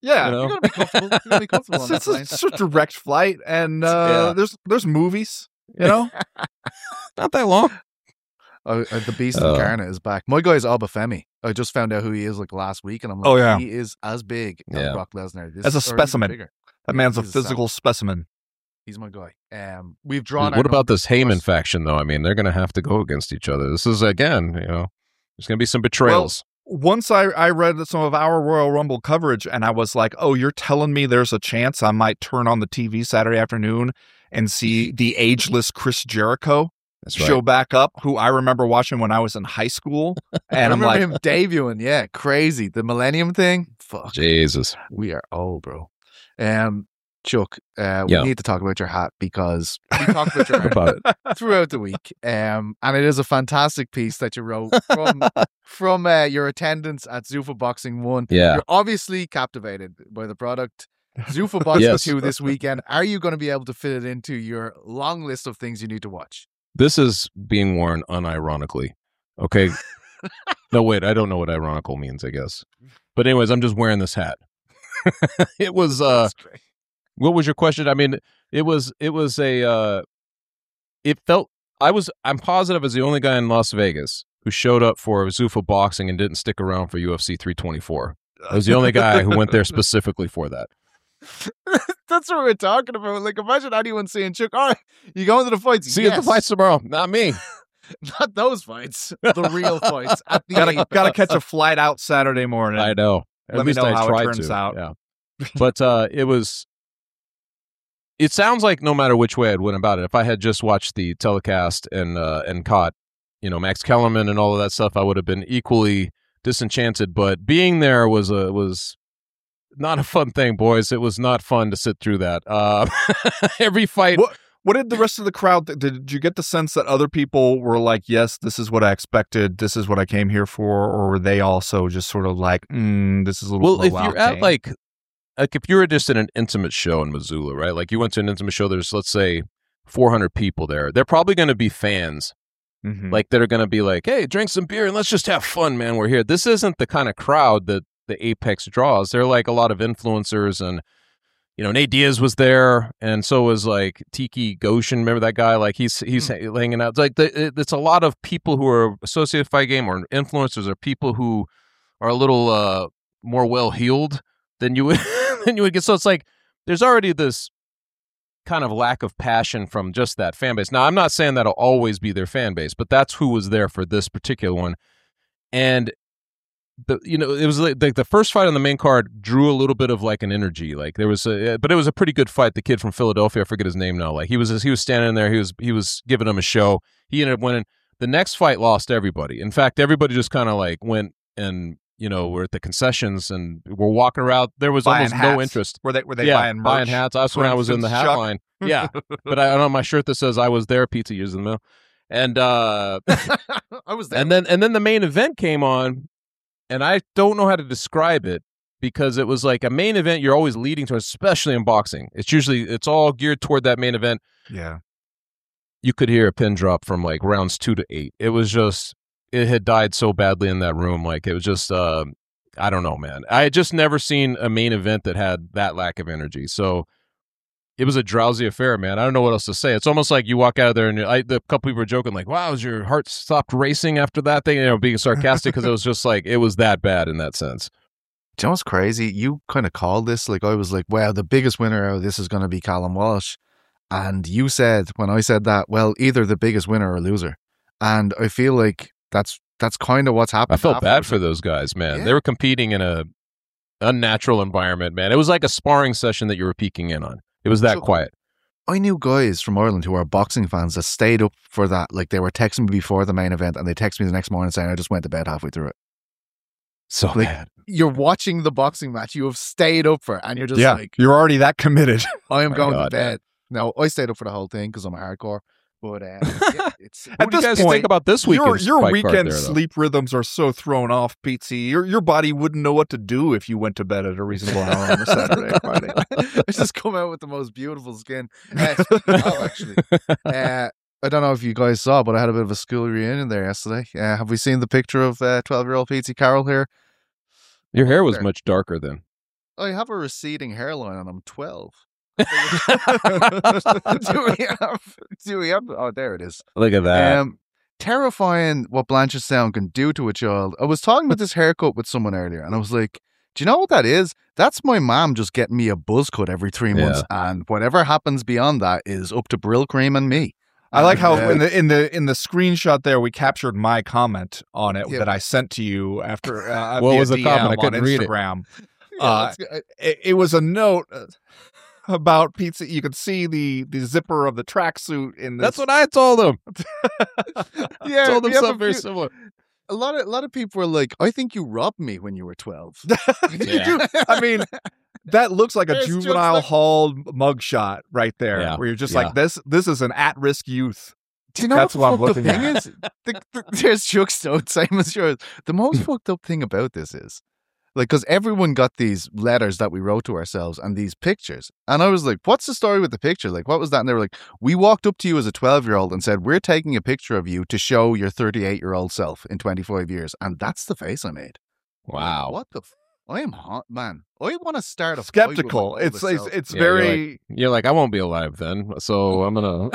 Yeah. You know? You're gonna be comfortable. You're gonna be comfortable on that plane. It's a direct flight, and Yeah. there's movies. You know, Not that long. The beast incarnate is back. My guy's Obafemi. I just found out who he is like last week, and I'm like, Oh, yeah. he is as big as Yeah. Brock Lesnar. As a or even specimen. bigger. that man's a he's physical specimen. He's my guy. We've drawn. What our about numbers, this of course. Heyman faction, though? I mean, they're going to have to go against each other. This is, again, there's going to be some betrayals. Once I read some of our Royal Rumble coverage, and I was like, oh, you're telling me there's a chance I might turn on the TV Saturday afternoon and see the ageless Chris Jericho That's right. show back up, who I remember watching when I was in high school. I And I'm remember like, him debuting. Yeah, crazy. The Millennium thing. Fuck. Jesus. We are old, bro. Chuck, we Yeah. need to talk about your hat because we talked about your hat About it. throughout the week, and it is a fantastic piece that you wrote from your attendance at Zuffa Boxing 1. Yeah. You're obviously captivated by the product. Zuffa Boxing Yes. 2 this weekend. Are you going to be able to fit it into your long list of things you need to watch? This is being worn unironically. Okay. No, wait. I don't know what ironical means, I guess. But anyways, I'm just wearing this hat. It was, That's great. what was your question? I mean, it felt, I'm positive as the only guy in Las Vegas who showed up for Zuffa Boxing and didn't stick around for UFC 324. I was the only guy who went there specifically for that. That's what we're talking about. Like, imagine anyone saying, Chuck, all right, you going to the fights? See you at the fights tomorrow. Not me. Not those fights. The real fights. At the gotta catch a flight out Saturday morning. I know. At Let me least know I how it tried turns to. out. Yeah. But it sounds like no matter which way I'd went about it, if I had just watched the telecast and caught, Max Kellerman and all of that stuff, I would have been equally disenchanted. But being there was not a fun thing, boys. It was not fun to sit through that. Every fight. What did the rest of the crowd? Did you get the sense that other people were like, "Yes, this is what I expected. This is what I came here for," or were they also just sort of like, "This is a little"? Well, if you're at like if you were just at an intimate show in Missoula, right? Like you went to an intimate show. There's, let's say, 400 people there. They're probably going to be fans. Like that are going to be like, hey, drink some beer and let's just have fun, man. We're here. This isn't the kind of crowd that the Apex draws. They're like a lot of influencers, and Nate Diaz was there, and so was like Tiki Goshen. Remember that guy? Like he's hanging out. It's like it's a lot of people who are associated with fight game or influencers, or people who are a little more well heeled than you would get. So it's like there's already this kind of lack of passion from just that fan base. Now, I'm not saying that'll always be their fan base, but that's who was there for this particular one. And it was like the first fight on the main card drew a little bit of like an energy. Like there was but it was a pretty good fight. The kid from Philadelphia, I forget his name now. Like he was standing there. He was giving him a show. He ended up winning. The next fight lost everybody. In fact, everybody just kind of like went and we're at the concessions and we're walking around. There was buying almost hats. no interest. Were they buying merch? Buying hats? That's when I was in the hat Chuck? line. Yeah, but I don't know my shirt that says I was there. Pizza years in the middle, and I was there. and then the main event came on, and I don't know how to describe it because it was like a main event you're always leading to, especially in boxing. It's all geared toward that main event. Yeah, you could hear a pin drop from like rounds 2 to 8. It was just. It had died so badly in that room. Like it was just, I don't know, man. I had just never seen a main event that had that lack of energy. So it was a drowsy affair, man. I don't know what else to say. It's almost like you walk out of there and the couple people were joking like, wow, has your heart stopped racing after that thing? Being sarcastic because it was just like, it was that bad in that sense. Do you know what's crazy? You kind of called this. Like I was like, wow, the biggest winner out of this is going to be Callum Walsh. And you said, when I said that, well, either the biggest winner or loser. And I feel like that's kind of what's happened. I felt bad for those guys, man. Yeah. They were competing in a unnatural environment, man. It was like a sparring session that you were peeking in on. It was that quiet. I knew guys from Ireland who are boxing fans that stayed up for that. Like they were texting me before the main event and they texted me the next morning saying I just went to bed halfway through it. So like, bad. You're watching the boxing match you have stayed up for and you're just like, you're already that committed. I am going God. to bed. No, I stayed up for the whole thing because I'm a hardcore. But it's At What do you this guys point, think about this weekend's your fight card weekend there, though? sleep rhythms are so thrown off, Pete. Your body wouldn't know what to do if you went to bed at a reasonable hour on a Saturday or Friday. I just come out with the most beautiful skin. Actually, I don't know if you guys saw, but I had a bit of a school reunion there yesterday. Have we seen the picture of 12-year-old Pete Carroll here? Your hair was much darker then. I have a receding hairline and I'm 12. Do we have? Oh, there it is. Look at that. Terrifying what Blanchardstown can do to a child. I was talking about this haircut with someone earlier, and I was like, "Do you know what that is? That's my mom just getting me a buzz cut every 3 months, and whatever happens beyond that is up to Brill Cream and me." I like how in the screenshot there we captured my comment on it that I sent to you after. What was the DM comment? I couldn't read it. Instagram. It was a note about pizza. You could see the zipper of the tracksuit in this. That's what I told him. Yeah, told him we have something very similar. A lot of people were like, "I think you robbed me when you were 12." Yeah. I mean, that looks like a It's just juvenile like- hall mugshot right there, Yeah. where you're just Yeah. like, this is an at-risk youth. Do you know That's what what the I'm fucked up looking thing is? There's Chuck's note, same as yours. The most fucked up thing about this is, like, because everyone got these letters that we wrote to ourselves and these pictures. And I was like, what's the story with the picture? Like, what was that? And they were like, we walked up to you as a 12-year-old and said, we're taking a picture of you to show your 38-year-old self in 25 years. And that's the face I made. Wow. What the I am hot, man. I want to start a fight with my Skeptical. oldest self. It's Yeah, very. You're like, I won't be alive then, so I'm gonna.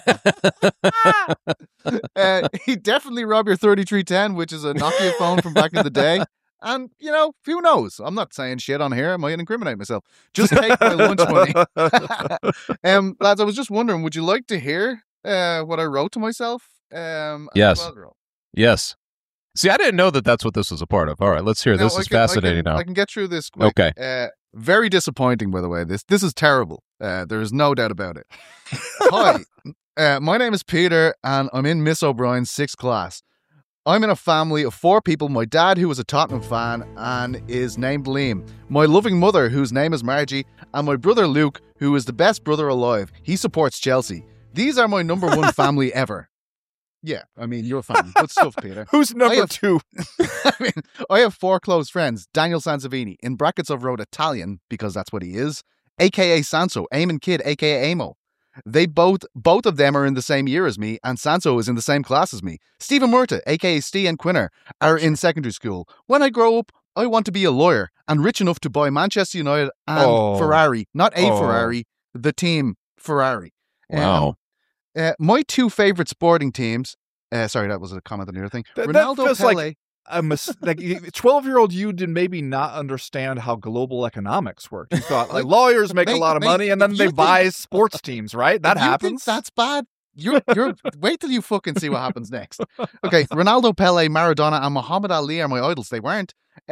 He definitely robbed your 3310, which is a Nokia phone from back in the day. And, you know, who knows? I'm not saying shit on here. I might incriminate myself. Just take my lunch money. Lads, I was just wondering, would you like to hear what I wrote to myself? As a Yes. 12-year-old? Yes. See, I didn't know that that's what this was a part of. All right, let's hear. Now, This is fascinating now. I can get through this quick. Okay. Very disappointing, by the way. This is terrible. There is no doubt about it. Hi, my name is Peter, and I'm in Miss O'Brien's 6th class. I'm in a family of 4 people. My dad, who is a Tottenham fan and is named Liam. My loving mother, whose name is Margie. And my brother Luke, who is the best brother alive. He supports Chelsea. These are my number 1 family ever. Yeah, I mean, you're a fan. Good stuff, Peter. Who's number 2? I mean, I have 4 close friends. Daniel Sansovini. In brackets, I've wrote Italian, because that's what he is. A.K.A. Sanso. Eamon Kidd, a.k.a. Amo. They both of them are in the same year as me, and Sanso is in the same class as me. Stephen Murta, a.k.a. Steve and Quinner, are in secondary school. When I grow up, I want to be a lawyer and rich enough to buy Manchester United and Ferrari. Not a Ferrari, the team Ferrari. Wow. My 2 favorite sporting teams. Sorry, that was a comment on the other thing. That Ronaldo, feels Pele. like like 12-year-old you did maybe not understand how global economics worked. You thought like lawyers make a lot of money and then they buy sports teams, right? That If you happens. think that's bad. You're wait till you fucking see what happens next. Okay, Ronaldo, Pele, Maradona, and Muhammad Ali are my idols. They weren't.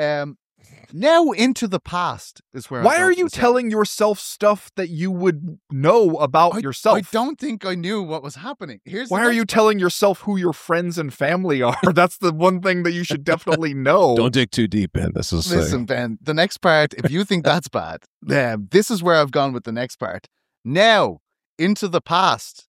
Now into the past is where. Why are you telling yourself stuff that you would know about yourself? I don't think I knew what was happening. Why are you telling yourself who your friends and family are? That's the one thing that you should definitely know. Don't dig too deep in. This is Listen, Ben. The next part. If you think that's bad, this is where I've gone with the next part. Now into the past.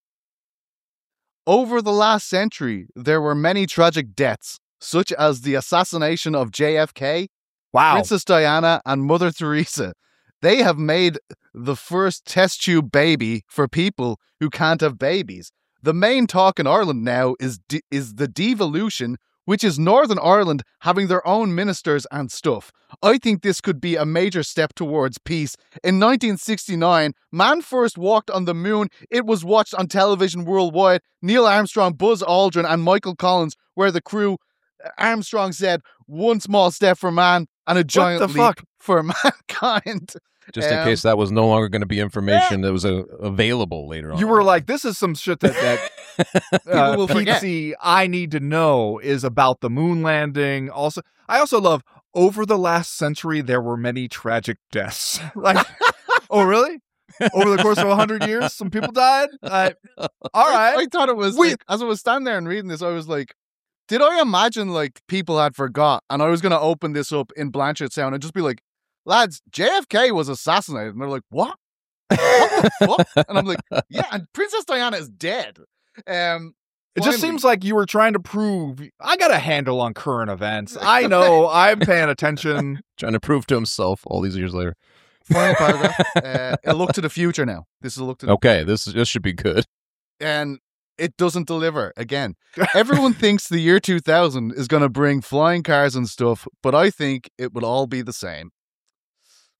Over the last century, there were many tragic deaths, such as the assassination of JFK. Wow. Princess Diana and Mother Teresa. They have made the first test tube baby for people who can't have babies. The main talk in Ireland now is the devolution, which is Northern Ireland having their own ministers and stuff. I think this could be a major step towards peace. In 1969, man first walked on the moon. It was watched on television worldwide. Neil Armstrong, Buzz Aldrin, and Michael Collins were the crew. Armstrong said, "One small step for man and a giant leap for mankind." Just in case that was no longer going to be information that was available later on. You were like, this is some shit that people will forget. Pete, I need to know is about the moon landing. Also, I also love, over the last century, there were many tragic deaths. Like, oh, really? Over the course of 100 years, some people died? All right. I thought it was, like, as I was standing there and reading this, I was like, did I imagine, like, people had forgot and I was going to open this up in Blanchardstown and just be like, lads, JFK was assassinated. And they're like, what? What the fuck? And I'm like, yeah, and Princess Diana is dead. It just seems like you were trying to prove, I got a handle on current events. I know, I'm paying attention. Trying to prove to himself all these years later. Final paragraph. A look to the future now. This is a look to the Okay, this should be good. And it doesn't deliver again. Everyone thinks the year 2000 is going to bring flying cars and stuff, but I think it will all be the same.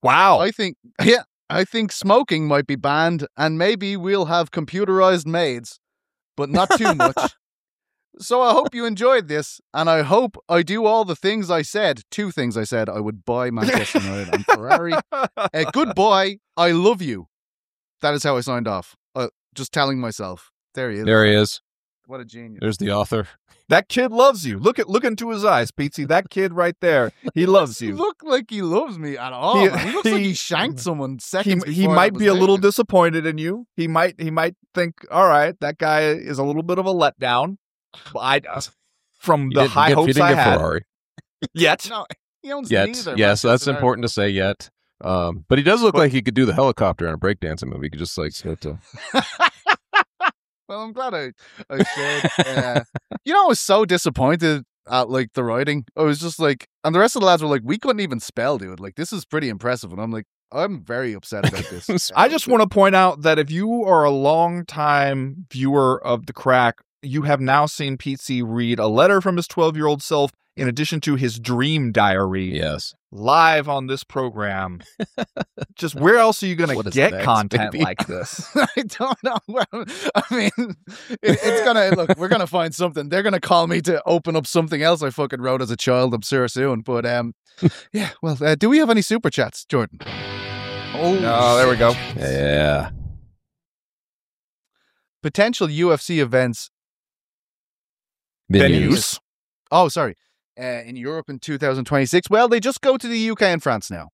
Wow. I think smoking might be banned, and maybe we'll have computerized maids, but not too much. So I hope you enjoyed this, and I hope I do all the things I said. 2 things I said. I would buy Manchester United and Ferrari. Goodbye. I love you. That is how I signed off. Just telling myself. There he is. There he is. What a genius. There's the author. That kid loves you. Look into his eyes, Petey. That kid right there. He loves you. Look like he loves me at all. He looks like he shanked someone seconds before. He might be a little disappointed in you. He might think, all right, that guy is a little bit of a letdown. From the high hopes I had. Ferrari. Yet. No, he owns Yet. neither. Yes, that's important to say yet. But he does look like he could do the helicopter in a breakdancing movie. He could just like sit to... Well, I'm glad I shared. I was so disappointed at like the writing. I was just like, and the rest of the lads were like, we couldn't even spell, dude. Like, this is pretty impressive. And I'm like, I'm very upset about this. I just want to point out that if you are a long-time viewer of The Crack, you have now seen Pete C read a letter from his 12-year-old self in addition to his dream diary. Yes. Live on this program. Just where else are you going to get content like this? I don't know. I mean, it's going to, look, we're going to find something. They're going to call me to open up something else I fucking wrote as a child, I'm sure soon. But yeah, well, do we have any super chats, Jordan? Oh, there we go. Yeah. Potential UFC events. Venues. Oh, sorry. In Europe in 2026. Well, they just go to the UK and France now.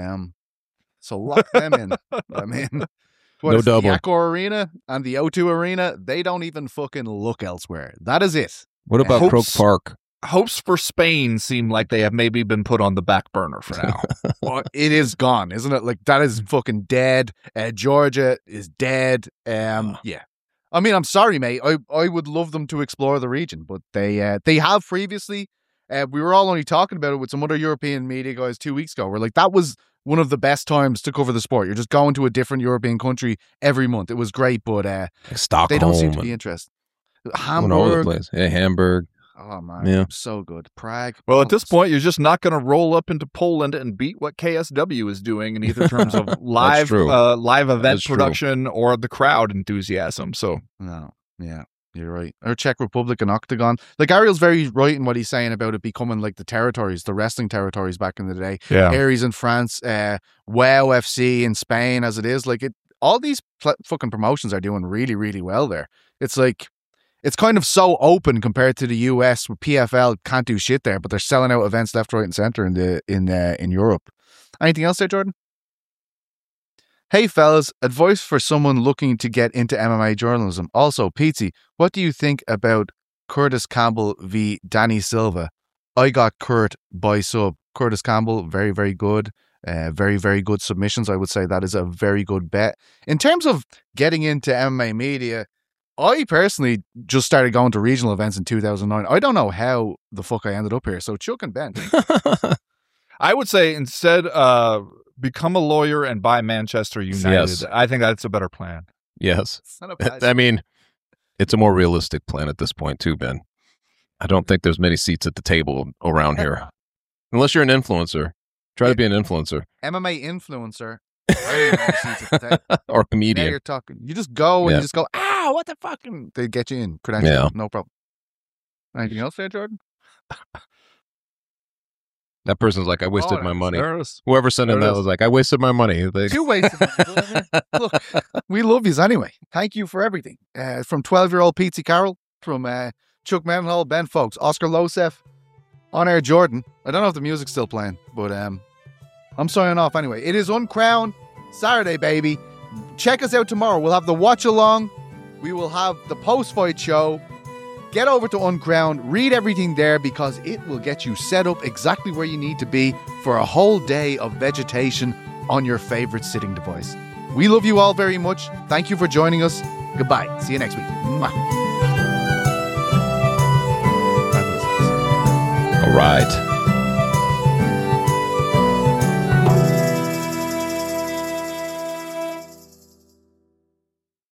So lock them in. I mean, No double. The Accor Arena and the O2 Arena, they don't even fucking look elsewhere. That is it. What about Croke Park? Hopes for Spain seem like they have maybe been put on the back burner for now. Well, it is gone, isn't it? Like, that is fucking dead. Georgia is dead. Yeah. I mean, I'm sorry, mate. I would love them to explore the region, but they have previously. We were all only talking about it with some other European media guys 2 weeks ago. We're like, that was one of the best times to cover the sport. You're just going to a different European country every month. It was great, but Stockholm. they don't seem to be interested. Hamburg. All the place. Yeah, Hamburg. Oh, man. Yeah. So good. Prague. Well, at this point, you're just not going to roll up into Poland and beat what KSW is doing in either terms of live event production or the crowd enthusiasm. So no, yeah, you're right. Or Czech Republic and Octagon. Like, Ariel's very right in what he's saying about it becoming like the territories, the wrestling territories back in the day. Yeah, Aries in France, WoW FC in Spain, as it is. Like, all these fucking promotions are doing really, really well there. It's like, it's kind of so open compared to the US, where PFL can't do shit there, but they're selling out events left, right, and center in Europe. Anything else there, Jordan? Hey, fellas, advice for someone looking to get into MMA journalism. Also, Pizzi, what do you think about Curtis Campbell v. Danny Silva? I got Kurt by sub. Curtis Campbell, very, very good. Very, very good submissions. I would say that is a very good bet. In terms of getting into MMA media, I personally just started going to regional events in 2009. I don't know how the fuck I ended up here. So Chuck and Ben. I would say instead become a lawyer and buy Manchester United. Yes. I think that's a better plan. Yes. I mean, it's a more realistic plan at this point too, Ben. I don't think there's many seats at the table around here. Unless you're an influencer. Try to be an influencer. MMA influencer. Or comedian. Now you're talking. You just go and you just go, what the fuck? They get you in. Credential. Yeah. No problem. Anything else there, Jordan? That person's like, I wasted my money. There's Whoever sent in that was like, I wasted my money. They, 2 wasted money. Look, we love yous anyway. Thank you for everything. From 12-year-old Pizzi Carroll, from Chuck Mendenhall, Ben Folks, Oscar Losef, On Air Jordan. I don't know if the music's still playing, but I'm signing off anyway. It is Uncrowned Saturday, baby. Check us out tomorrow. We'll have the watch along. We will have the post-fight show. Get over to Uncrowned, read everything there, because it will get you set up exactly where you need to be for a whole day of vegetation on your favorite sitting device. We love you all very much. Thank you for joining us. Goodbye. See you next week. Mwah. all right.